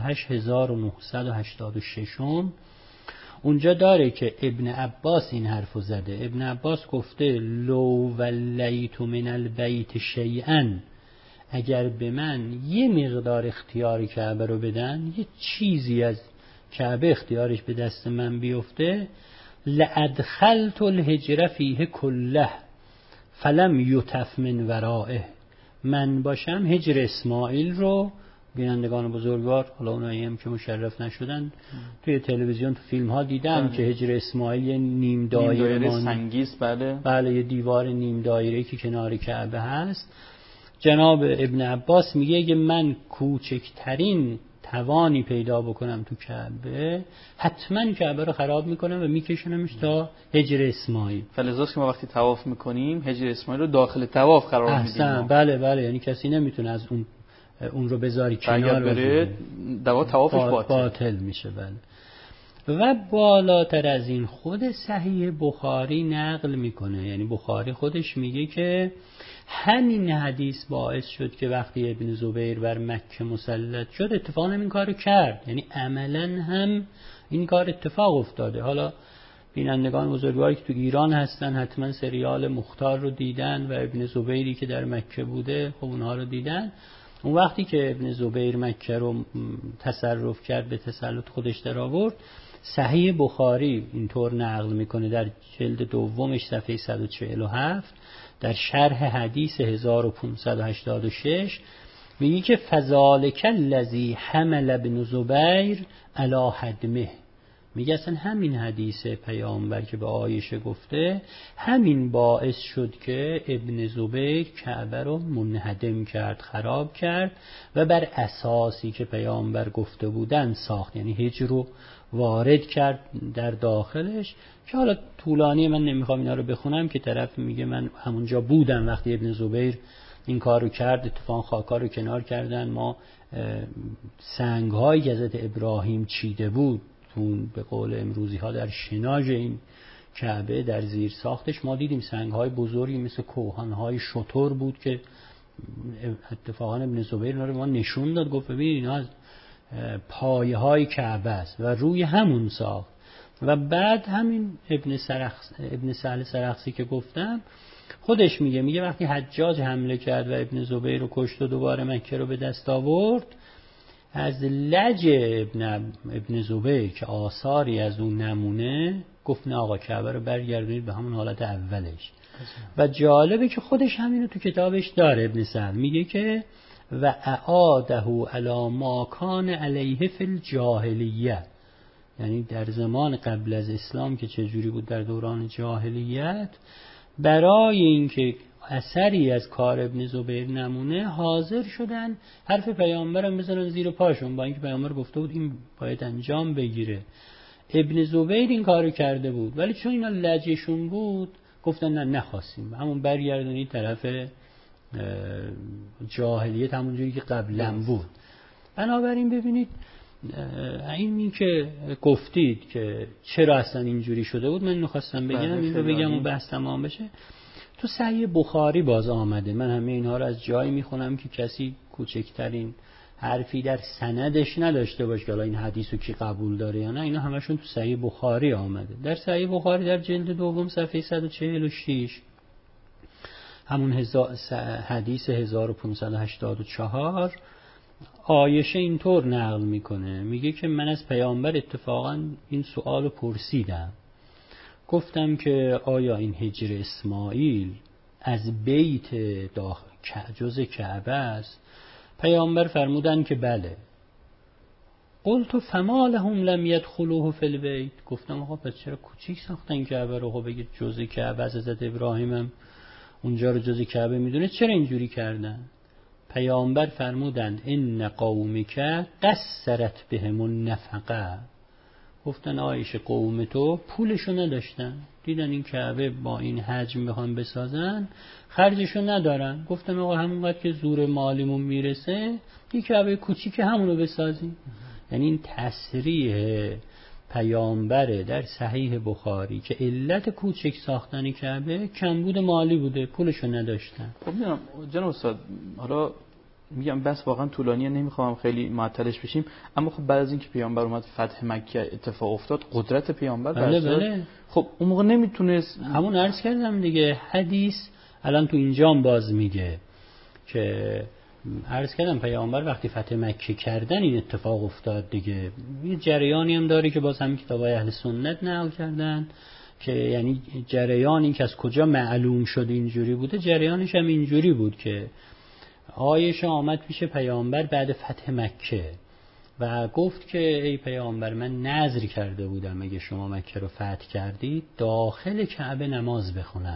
8986 اونجا داره که ابن عباس این حرفو زده. ابن عباس گفته لو ولیت من البیت شیئا، اگر به من یه مقدار اختیار کعبه رو بدن، یه چیزی از کعبه اختیارش به دست من بیفته، لادخلت الهجر فیه کله فلم یتف من ورائه، من باشم هجر اسماعیل رو، بینندگان بزرگوار حالا اونایی هم که مشرف نشدن توی تلویزیون تو فیلم ها دیدن که هجر اسماعیل یه نیم دایره سنگیست، بله یه دیوار نیم دایره که کنار کعبه هست. جناب ابن عباس میگه که من کوچکترین توانی پیدا بکنم تو کعبه حتما کعبه رو خراب میکنم و میکشونمش تا هجر اسماعیل. فلذاست که ما وقتی طواف میکنیم هجر اسماعیل رو داخل طواف قرار میدیم. بله یعنی کسی نمیتونه از اون رو بذاری کنار بره دوا طوافش باطل میشه. بله. و بالاتر از این خود صحیح بخاری نقل میکنه، یعنی بخاری خودش میگه که همین حدیث باعث شد که وقتی ابن زبیر بر مکه مسلط شد اتفاقا این کارو کرد، یعنی عملا هم این کار اتفاق افتاده. حالا بینندگان بزرگواری که تو ایران هستن حتما سریال مختار رو دیدن و ابن زبیری که در مکه بوده خب اونها رو دیدن. اون وقتی که ابن زبیر مکه رو تصرف کرد، به تسلط خودش در آورد، صحیح بخاری اینطور نقل میکنه در جلد 2 صفحه 147 در شرح حدیث 1586 میگه که فذالک الذی حمل ابن زبیر علی هدمه، میگه اصلا همین حدیث پیامبر که به عایشه گفته همین باعث شد که ابن زبیر کعبه رو منهدم کرد، خراب کرد و بر اساسی که پیامبر گفته بودن ساخت، یعنی هجر رو وارد کرد در داخلش. که حالا طولانی من نمیخوام اینا رو بخونم که طرف میگه من همونجا بودم وقتی ابن زبیر این کار رو کرد، اتفاقا خاکا رو کنار کردن، ما سنگ‌هایی که حضرت ابراهیم چیده بود به قول امروزی ها در شناژ این کعبه در زیر ساختش ما دیدیم سنگ‌های بزرگی مثل کوهان‌های شتر بود که اتفاقا ابن زبیر اینا رو ما نشون داد، گفت ببین اینا از پایه‌های کعبه است و روی همون ساخت. و بعد همین ابن سهل سرخسی که گفتم خودش میگه وقتی حجاج حمله کرد و ابن زبیر رو کشت و دوباره مکه رو به دست آورد، از لج ابن زبیر که آثاری از اون نمونه، گفت نه آقا کعبه رو برگردونید به همون حالت اولش. و جالبه که خودش همینو تو کتابش داره. ابن سعد میگه که و اعاده علی ما کان علیه فی الجاهلیه، یعنی در زمان قبل از اسلام که چجوری بود در دوران جاهلیت، برای اینکه اثری از کار ابن زبیر نمونه حاضر شدن حرف پیامبرم بزنن زیر پاشون، با اینکه پیامبر گفته بود این باید انجام بگیره. ابن زبیر این کارو کرده بود، ولی چون اینا لجشون بود گفتن نه نخواستیم، همون برگردونی طرف جاهلیت همونجوری که قبلا بود. بنابراین ببینید این که گفتید که چرا اصلا اینجوری شده بود، من نخواستم بگم این رو بگم و بحث تمام بشه. تو صحیح بخاری باز آمده، من همه اینها رو از جایی میخونم که کسی کوچکترین حرفی در سندش نداشته باشه که حالا این حدیثو کی قبول داره یا نه. اینا همشون تو صحیح بخاری آمده. در صحیح بخاری در جلد دوم صفحه 146 همون حدیث 1584 عایشه اینطور نقل میکنه، میگه که من از پیامبر اتفاقا این سوالو پرسیدم، گفتم که آیا این هجر اسماعیل از بیت جز کعبه است؟ پیامبر فرمودن که بله. قلت فما لهم لم يدخلوه فی البیت، گفتم آقا پس چرا کوچیک ساختن کعبه رو؟ خب بگید جز کعبه است، حضرت ابراهیم هم اونجا رو جز کعبه میدونه، چرا اینجوری کردن؟ پیامبر فرمودند ان قومک قصرت بهم النفقه، گفتن عایشه قوم تو پولشو نداشتن، دیدن این کعبه با این حجم بخوان بسازن خرجشو ندارن، گفتن آقا همونقدر که زور مالیمون میرسه یه کعبه کوچیک همونو بسازیم. یعنی این تصریح پیامبره در صحیح بخاری که علت کوچک ساختن کعبه کمبود مالی بوده، پولشو نداشتن. خب میدونم جناب استاد، حالا میگم بس واقعا طولانیه، نمیخوام خیلی معطلش بشیم، اما خب بعد از اینکه پیامبر اومد فتح مکه اتفاق افتاد، قدرت پیامبر بله. خب اون موقع نمیتونست، همون عرض کردم دیگه، حدیث الان تو اینجام باز میگه که عرض کردم پیامبر وقتی فتح مکه کردن این اتفاق افتاد دیگه. یه جریانی هم داره که باز همین کتابای اهل سنت نقل کردن که یعنی جریانی که از کجا معلوم شد اینجوری بوده، جریانش هم اینجوری بود که عایشه آمد پیش پیامبر بعد فتح مکه و گفت که ای پیامبر من نذر کرده بودم اگه شما مکه رو فتح کردید داخل کعبه نماز بخونم.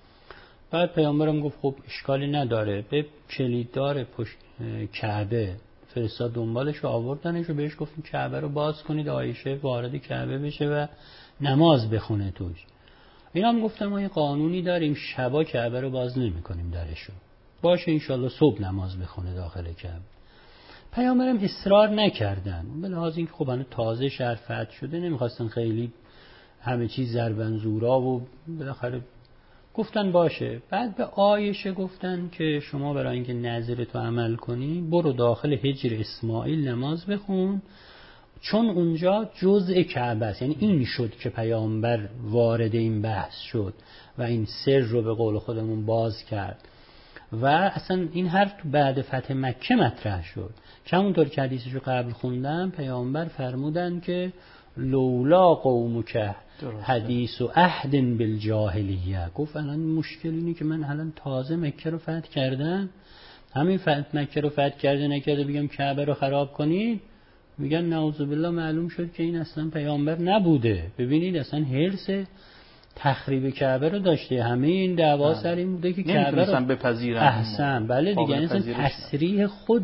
بعد پیامبرم گفت خب اشکالی نداره، به کلیددار پشت کعبه فرستاد دنبالش و آوردنش و بهش گفتیم کعبه رو باز کنید عایشه وارد کعبه بشه و نماز بخونه توش. اینا هم گفتم ما یه قانونی داریم شبا کعبه رو باز نمی کنیم درشو، باشه انشالله صبح نماز بخونه داخل کعبه. پیامبرم اصرار نکردن، به لحاظ اینکه خب الان تازه شهر فتح شده نمیخواستن خیلی همه چیز زربنزورا و بالاخره گفتن باشه. بعد به عایشه گفتن که شما برای اینکه نظرتو عمل کنی برو داخل حجر اسماعیل نماز بخون، چون اونجا جزء کعبه است. یعنی این شد که پیامبر وارد این بحث شد و این سر رو به قول خودمون باز کرد و اصلا این حرف تو بعد فتح مکه مطرح شد که همونطور که حدیثشو قبل خوندم پیامبر فرمودن که لولا قومک حدیث و عهد بالجاهلیه، گفت الان مشکل اینه که من الان تازه مکه رو فتح کردم، همین فتح مکه رو فتح کرده نکرده بگم کعبه رو خراب کنید، میگن نعوذ بالله معلوم شد که این اصلا پیامبر نبوده. ببینید اصلا حرص تخریب کعبه رو داشته، همه این دعوا سر این بوده که کعبه رو بپذیرن. احسن بله دیگه، این اصلا تصریح خود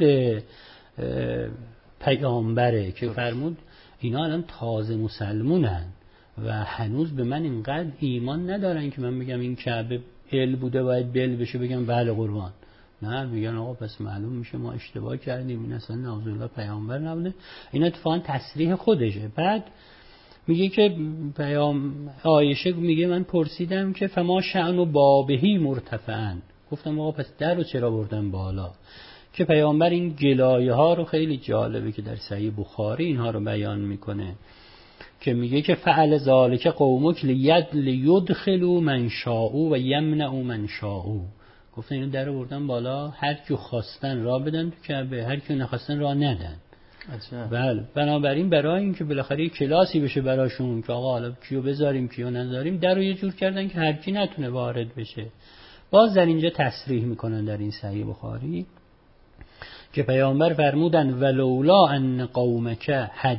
پیامبره که فرمود اینا الان تازه مسلمونن و هنوز به من اینقدر ایمان ندارن که من بگم این کعبه ال بوده باید بل بشه بگم بله قربان، نه میگن آقا پس معلوم میشه ما اشتباه کردیم، این اصلا نعوذ بالله پیامبر نبوده. این اتفاقا تصریح خودشه. بعد میگه که عایشه میگه من پرسیدم که فما شأن بابهی مرتفعن، گفتم آقا پس در رو چرا بردن بالا؟ که پیامبر این گلایه ها رو خیلی جالبه که در صحیح بخاری اینها رو بیان میکنه که میگه که فعل ذالک قومک لیدخلوا من شاءوا و یمنعوا من شاءوا، گفتن اینو در رو بردن بالا، هر کی خواستن راه بدن تو کعبه، هر کی نخواستن راه ندن. بله، بنابراین برای اینکه بالاخره یک کلاسی بشه براشون که آقا حالا کیو بذاریم کیو نذاریم، در رو یه جور کردن که هر کی نتونه وارد بشه. باز در اینجا تصریح میکنن در این صحیح بخاری که پیامبر فرمودن ولولا ان قومک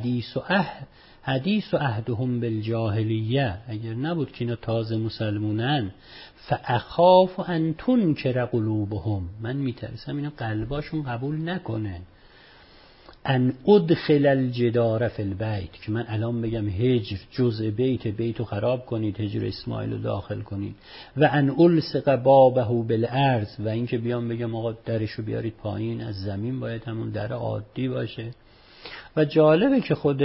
حدیث عهدهم بالجاهلیه، اگر نبود که اینا تازه مسلمونن، فاخاف ان تنکر قلوبهم، من میترسم اینا قلباشون قبول نکنه، ان ادخل الجدار فی البیت، که من الان بگم هجر جزء بیتو خراب کنید، هجر اسماعیل رو داخل کنید، و ان الصق بابه بالارض، و اینکه بیام بگم آقا درشو بیارید پایین از زمین، باید همون در عادی باشه. و جالبه که خود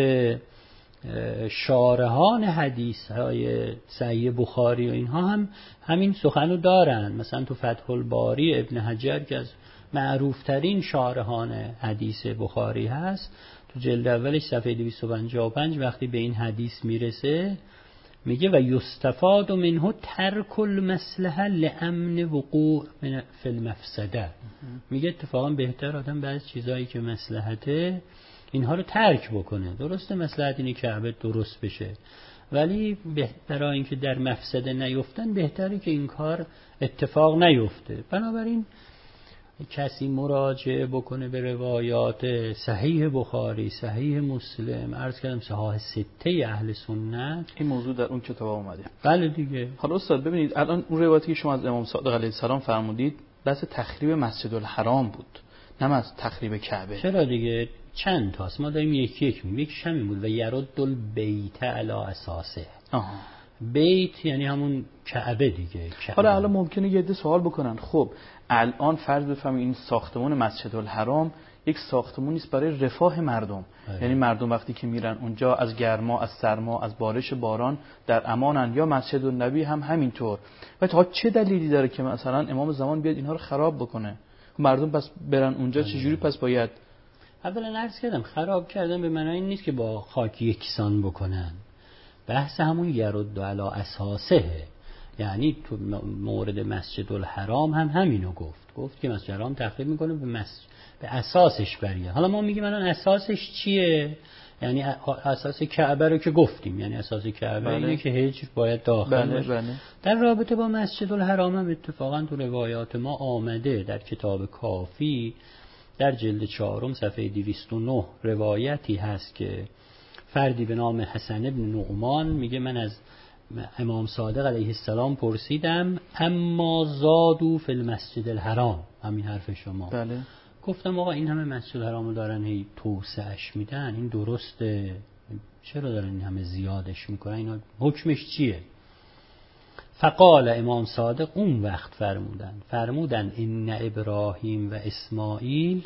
شارحان حدیث های صحیح بخاری و اینها هم همین سخنو دارن. مثلا تو فتح الباری ابن حجر که از معروف ترین شارحان حدیث بخاری هست، تو جلد اولش صفحه 255 وقتی به این حدیث میرسه میگه و یستفاد منه ترک المصلحه لامن وقوع فی المفسده، میگه اتفاقا بهتر آدم بعضی چیزایی که مصلحته اینها رو ترک بکنه. درسته مصلحت اینه که کعبه درست بشه، ولی برای اینکه در مفسده نیفتن بهتره که این کار اتفاق نیفته. بنابراین کسی مراجعه بکنه به روایات صحیح بخاری، صحیح مسلم، عرض کردم صحاح سته اهل سنت، این موضوع در اون کتاب اومده. بله دیگه. حالا استاد ببینید الان اون روایتی که شما از امام صادق علیه السلام فرمودید بحث تخریب مسجد الحرام بود، نه از تخریب کعبه. چرا دیگه؟ چند تاست، ما داریم یکی میگیم. یکیش همین بود و یرد البیت علی اساسه. بیت یعنی همون کعبه دیگه. حالا ممکنه یه عده سوال بکنن خب الان فرض بفهمید این ساختمان مسجد الحرام یک ساختمانی است برای رفاه مردم، یعنی مردم وقتی که میرن اونجا از گرما، از سرما، از بارش باران در امانن، یا مسجد النبی هم همینطور. و تا چه دلیلی داره که مثلا امام زمان بیاد اینها رو خراب بکنه؟ مردم پس برن اونجا چجوری پس باید؟ اولا عرض کردم خراب کردن به معنی این نیست که با خاک یکسان بکنن، بحث همون یرد علی اساسه، یعنی تو مورد مسجد الحرام هم همینو گفت که مسجد الحرام تخریب میکنه به اساسش بریه. حالا ما میگیم الان اساسش چیه؟ یعنی اساس کعبه رو که گفتیم، یعنی اساس کعبه اینه که هجر باید داخل باشه. در رابطه با مسجد الحرام هم اتفاقا تو روایات ما آمده، در کتاب کافی در جلد 4 صفحه 209 روایتی هست که فردی به نام حسن ابن نعمان میگه من از امام صادق علیه السلام پرسیدم اما زادو فی المسجد الحرام، همین حرف شما. بله. گفتم آقا این همه مسجد الحرام رو دارن هی توسعهش میدن، این درسته؟ چرا دارن این همه زیادش میکنن؟ اینا حکمش چیه؟ فقال امام صادق اون وقت فرمودن ان ابراهیم و اسماعیل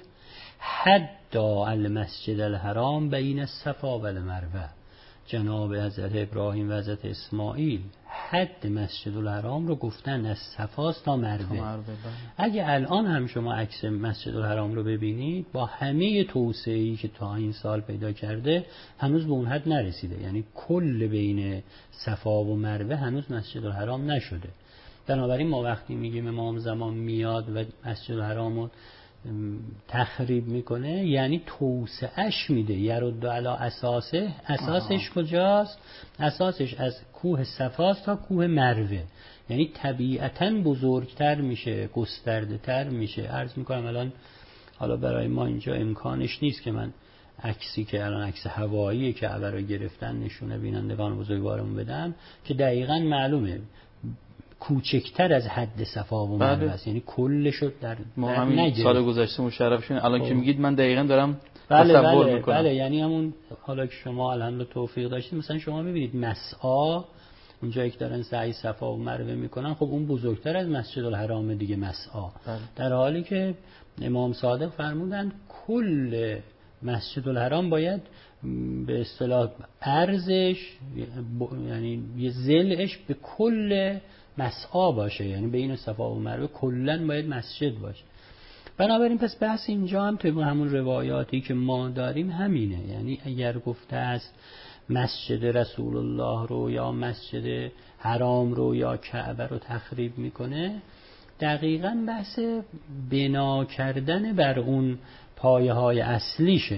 حدا المسجد الحرام بین الصفا و المروه. جناب حضرت ابراهیم و حضرت اسماعیل حد مسجد الحرام رو گفتن از صفا تا مروه. اگه الان هم شما عکس مسجد الحرام رو ببینید، با همه توسعه‌ای که تا این سال پیدا کرده هنوز به اون حد نرسیده، یعنی کل بین صفا و مروه هنوز مسجد الحرام نشده. بنابراین ما وقتی میگیم امام زمان میاد و مسجد الحرام رو تخریب میکنه یعنی توسعهش میده. یرد علی اساسه، اساسش کجاست؟ اساسش از کوه صفاست تا کوه مروه، یعنی طبیعتاً بزرگتر میشه، گسترده تر میشه. عرض میکنم الان حالا برای ما اینجا امکانش نیست که من عکسی که الان عکس هوایی که کعبه رو گرفتن نشونه بینندگان بزرگوارمون بدم که دقیقاً معلومه کوچکتر از حد صفا و مروه است، یعنی کلشو در ما همین سال گذشته مشرف شدیم. الان که میگید من دقیقاً دارم تصور میکنم. بله یعنی همون حالا که شما الحمدلله توفیق داشتید، مثلا شما میبینید مسعی اونجایی که دارن سعی صفا و مروه میکنن، خب اون بزرگتر از مسجد الحرام دیگه مسعی، در حالی که امام صادق فرمودن کل مسجد الحرام باید به اصطلاح ارزش یعنی یه ضلعش به کل مسعی باشه، یعنی بین صفا و مروه کلن باید مسجد باشه. بنابراین پس بحث اینجا هم طبق همون روایاتی که ما داریم همینه، یعنی اگر گفته است مسجد رسول الله رو یا مسجد حرام رو یا کعبه رو تخریب میکنه، دقیقاً بحث بنا کردن بر اون پایه های اصلیشه.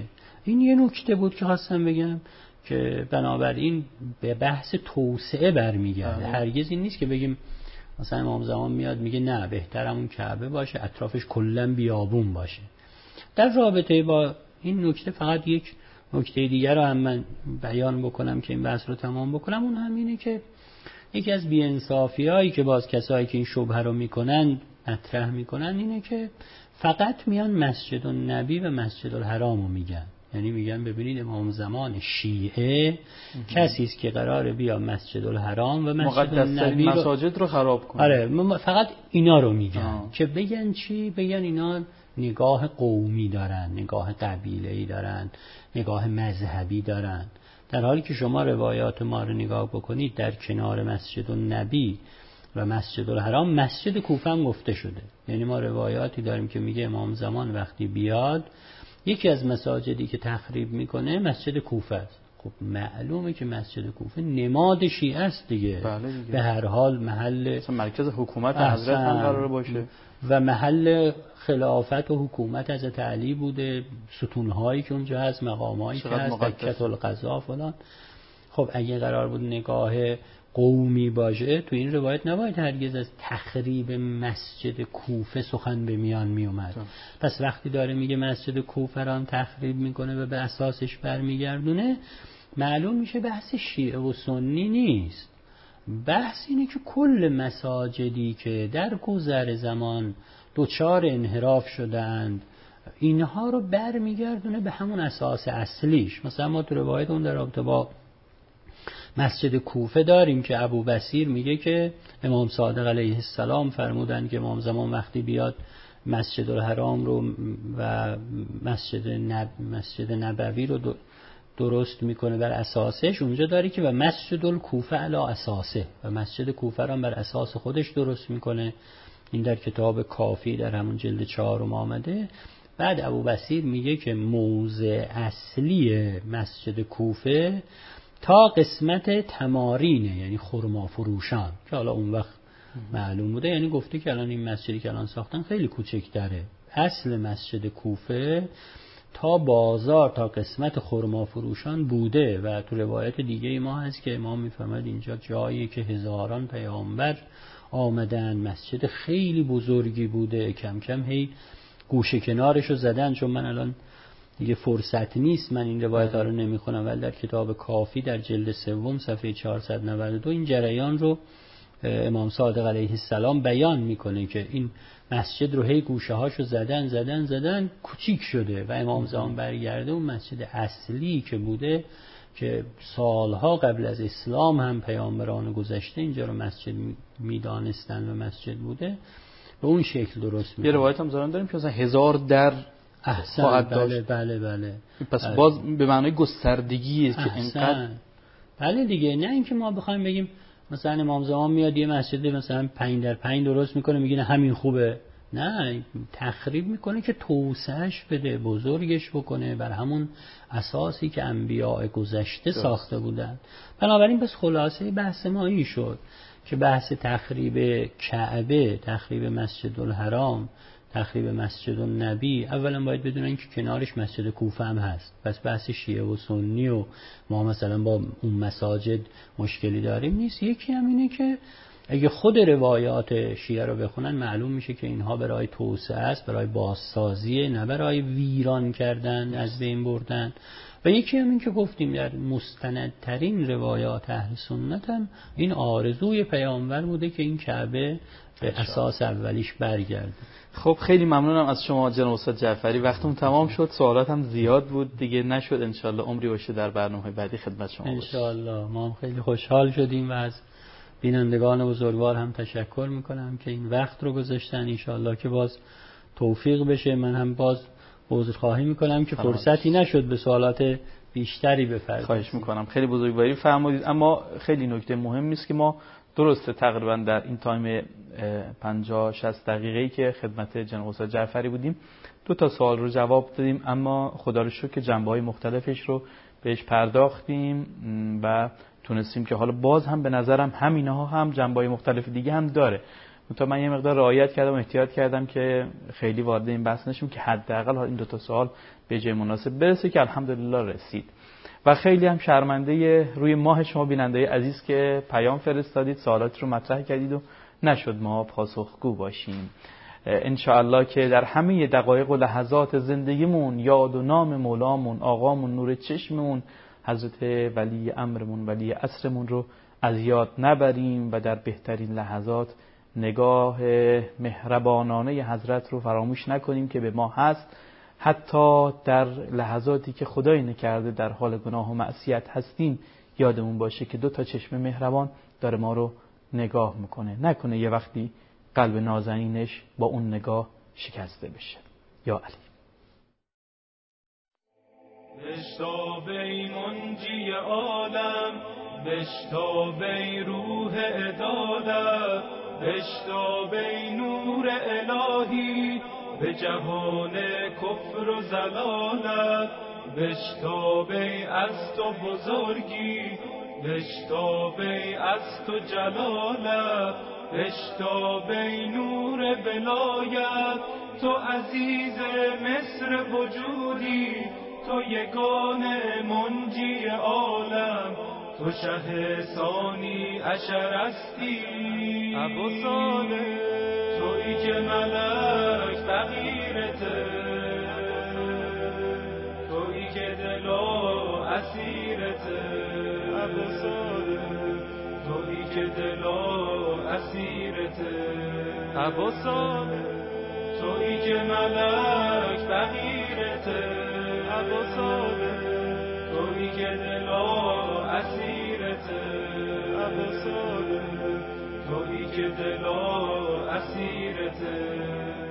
این یه نکته بود که خواستم بگم که بنابراین به بحث توسعه برمیگرده. هرگز این نیست که بگیم مثلا امام زمان میاد میگه نه بهتر همون کعبه باشه، اطرافش کلا بیابون باشه. در رابطه با این نکته فقط یک نکته دیگر رو هم من بیان بکنم که این بحث رو تمام بکنم. اون هم اینه که یکی از بی‌انصافی‌هایی که باز کسایی که این شبهه رو میکنن مطرح میکنن اینه که فقط میان مسجد النبی و مسجد الحرام رو میگن. یعنی میگن ببینید امام زمان شیعه کسی است که قراره بیا مسجد الحرام و مسجد النبی رو مساجد رو خراب کنه. آره فقط اینا رو میگن که بگن چی؟ بگن اینا نگاه قومی دارن، نگاه قبیله‌ای دارن، نگاه مذهبی دارن. در حالی که شما روایات ما رو نگاه بکنید در کنار مسجد النبی و مسجد الحرام مسجد کوفه هم گفته شده. یعنی ما روایاتی داریم که میگه امام زمان وقتی بیاد یکی از مساجدی که تخریب میکنه مسجد کوفه است. خب معلومه که مسجد کوفه نماد شیعه است دیگه. بله دیگه. به هر حال محل مرکز حکومت حضرت هم قراره باشه و محل خلافت و حکومت حضرت علی بوده. ستونهایی که اونجا هست، مقامایی که هست، دکة القضا فلان. خب اگه قرار بود نگاه قومی باشه تو این روایت نباید هرگز از تخریب مسجد کوفه سخن به میان می اومد. پس وقتی داره میگه مسجد کوفه را تخریب میکنه و به اساسش برمیگردونه، معلوم میشه بحث شیعه و سنی نیست. بحث اینه که کل مساجدی که در گذر زمان دوچار انحراف شدند اینها رو برمیگردونه به همون اساس اصلیش. مثلا ما تو روایت اون در رابطه با مسجد کوفه داریم که ابو بصیر میگه که امام صادق علیه السلام فرمودن که امام زمان وقتی بیاد مسجد الحرام رو و مسجد نبوی رو درست میکنه بر اساسش. اونجا داری که و مسجد الکوفه علی اساسه، و مسجد کوفه رو بر اساس خودش درست میکنه. این در کتاب کافی در همون جلد 4 آمده. بعد ابو بصیر میگه که موضع اصلی مسجد کوفه تا قسمت تمارینه، یعنی خرما فروشان، که حالا اون وقت معلوم بوده. یعنی گفته که الان این مسجدی که الان ساختن خیلی کوچکتره. اصل مسجد کوفه تا بازار، تا قسمت خرما فروشان بوده. و تو روایت دیگه ما هست که امام میفرماید اینجا جایی که هزاران پیامبر آمدن، مسجد خیلی بزرگی بوده. کم کم هی گوشه کنارشو زدن. چون من الان دیگه فرصت نیست من این روایت ها رو نمیخونم، ولی در کتاب کافی در جلد 3 صفحه 492 این جریان رو امام صادق علیه السلام بیان میکنه که این مسجد رو هی گوشه هاشو زدن کوچیک شده و امام زمان برگرده اون مسجد اصلی که بوده که سالها قبل از اسلام هم پیامبران گذشته اینجا رو مسجد میدانستن و مسجد بوده، به اون شکل درست میکنه. یه روایت هم داریم که مثلا 1000 در خواهد داشت. بله. پس باز به معنای گستردگیه که اینقدر. بله دیگه. نه اینکه ما بخوایم بگیم مثلا امام زمان میاد یه مسجد مثلا 5 در 5 درست میکنه میگه همین خوبه. نه، تخریب میکنه که توسعهش بده، بزرگش بکنه بر همون اساسی که انبیاء گذشته ساخته بودن. بنابراین بس خلاصه بحث ما این شد که بحث تخریب کعبه، تخریب مسجد الحرام، تخریب مسجد النبی، اولا باید بدونن که کنارش مسجد کوفه هم هست. پس بحث شیعه و سنی و ما مثلا با اون مساجد مشکلی داریم نیست. یکی هم اینه که اگه خود روایات شیعه رو بخونن معلوم میشه که اینها برای توسعه است، برای بازسازی، نه برای ویران کردن، از بین بردن. و یکی هم این که گفتیم در مستندترین روایات اهل سنت هم این آرزوی پیامبر بوده که این کعبه به اساس اولیش برگرده. خب خیلی ممنونم از شما جناب استاد جعفری. وقتم تمام شد، سوالات هم زیاد بود دیگه نشد. انشالله عمری باشه در برنامه بعدی خدمت شما باشیم. انشالله. ما هم خیلی خوشحال شدیم و از بینندگان بزرگوار هم تشکر میکنم که این وقت رو گذاشتن. انشالله که باز توفیق بشه. من هم باز عذرخواهی میکنم که فرصتی نشد به سوالات بیشتری بپردازیم. خواهش میکنم. خیلی بزرگواری فرمودید. اما خیلی نکته مهمی است که ما درسته تقریبا در این تایم 50-60 دقیقه‌ای که خدمت جناب استاد جعفری بودیم 2 سوال رو جواب دادیم، اما خدا رو شکر که جنبه‌های مختلفش رو بهش پرداختیم و تونستیم که حالا باز هم به نظرم همینها هم جنبه‌های مختلف دیگه هم داره تا من یه مقدار رعایت کردم و احتیاط کردم که خیلی وارد این بحث نشم که حداقل این 2 سوال به جای مناسب برسه که الحمدلله رسید. و خیلی هم شرمنده روی ماه شما بیننده عزیز که پیام فرستادید، سوالات رو مطرح کردید و نشد ما پاسخگو باشیم. انشاءالله که در همه دقایق و لحظات زندگیمون یاد و نام مولامون، آقامون، نور چشممون، حضرت ولی امرمون، ولی عصرمون رو از یاد نبریم و در بهترین لحظات نگاه مهربانانه حضرت رو فراموش نکنیم که به ما هست. حتی در لحظاتی که خدای نکرده در حال گناه و معصیت هستیم یادمون باشه که 2 چشم مهربان داره ما رو نگاه میکنه. نکنه یه وقتی قلب نازنینش با اون نگاه شکسته بشه. یا علی. بشتاب ای منجی عالم، بشتاب ای روح عدالت، بشتاب ای نور الهی به جهان کفر و ضلالت، بشتاب ای از تو بزرگی، بشتاب ای از تو جلالت، بشتاب ای نور ولایت، تو عزیز مصر وجودی، تو یگانه منجی عالم، تو شه ثانی عشر هستی ابو صالح، تویی که ملک فقیرته، تویی که دلا اسیرته ابو صالح، تویی که دلا اسیرته ابو صالح، تویی که ملک فقیرته ابو صالح، تویی که دلا اسیرته ابو صالح، تویی که دلا اسیرته.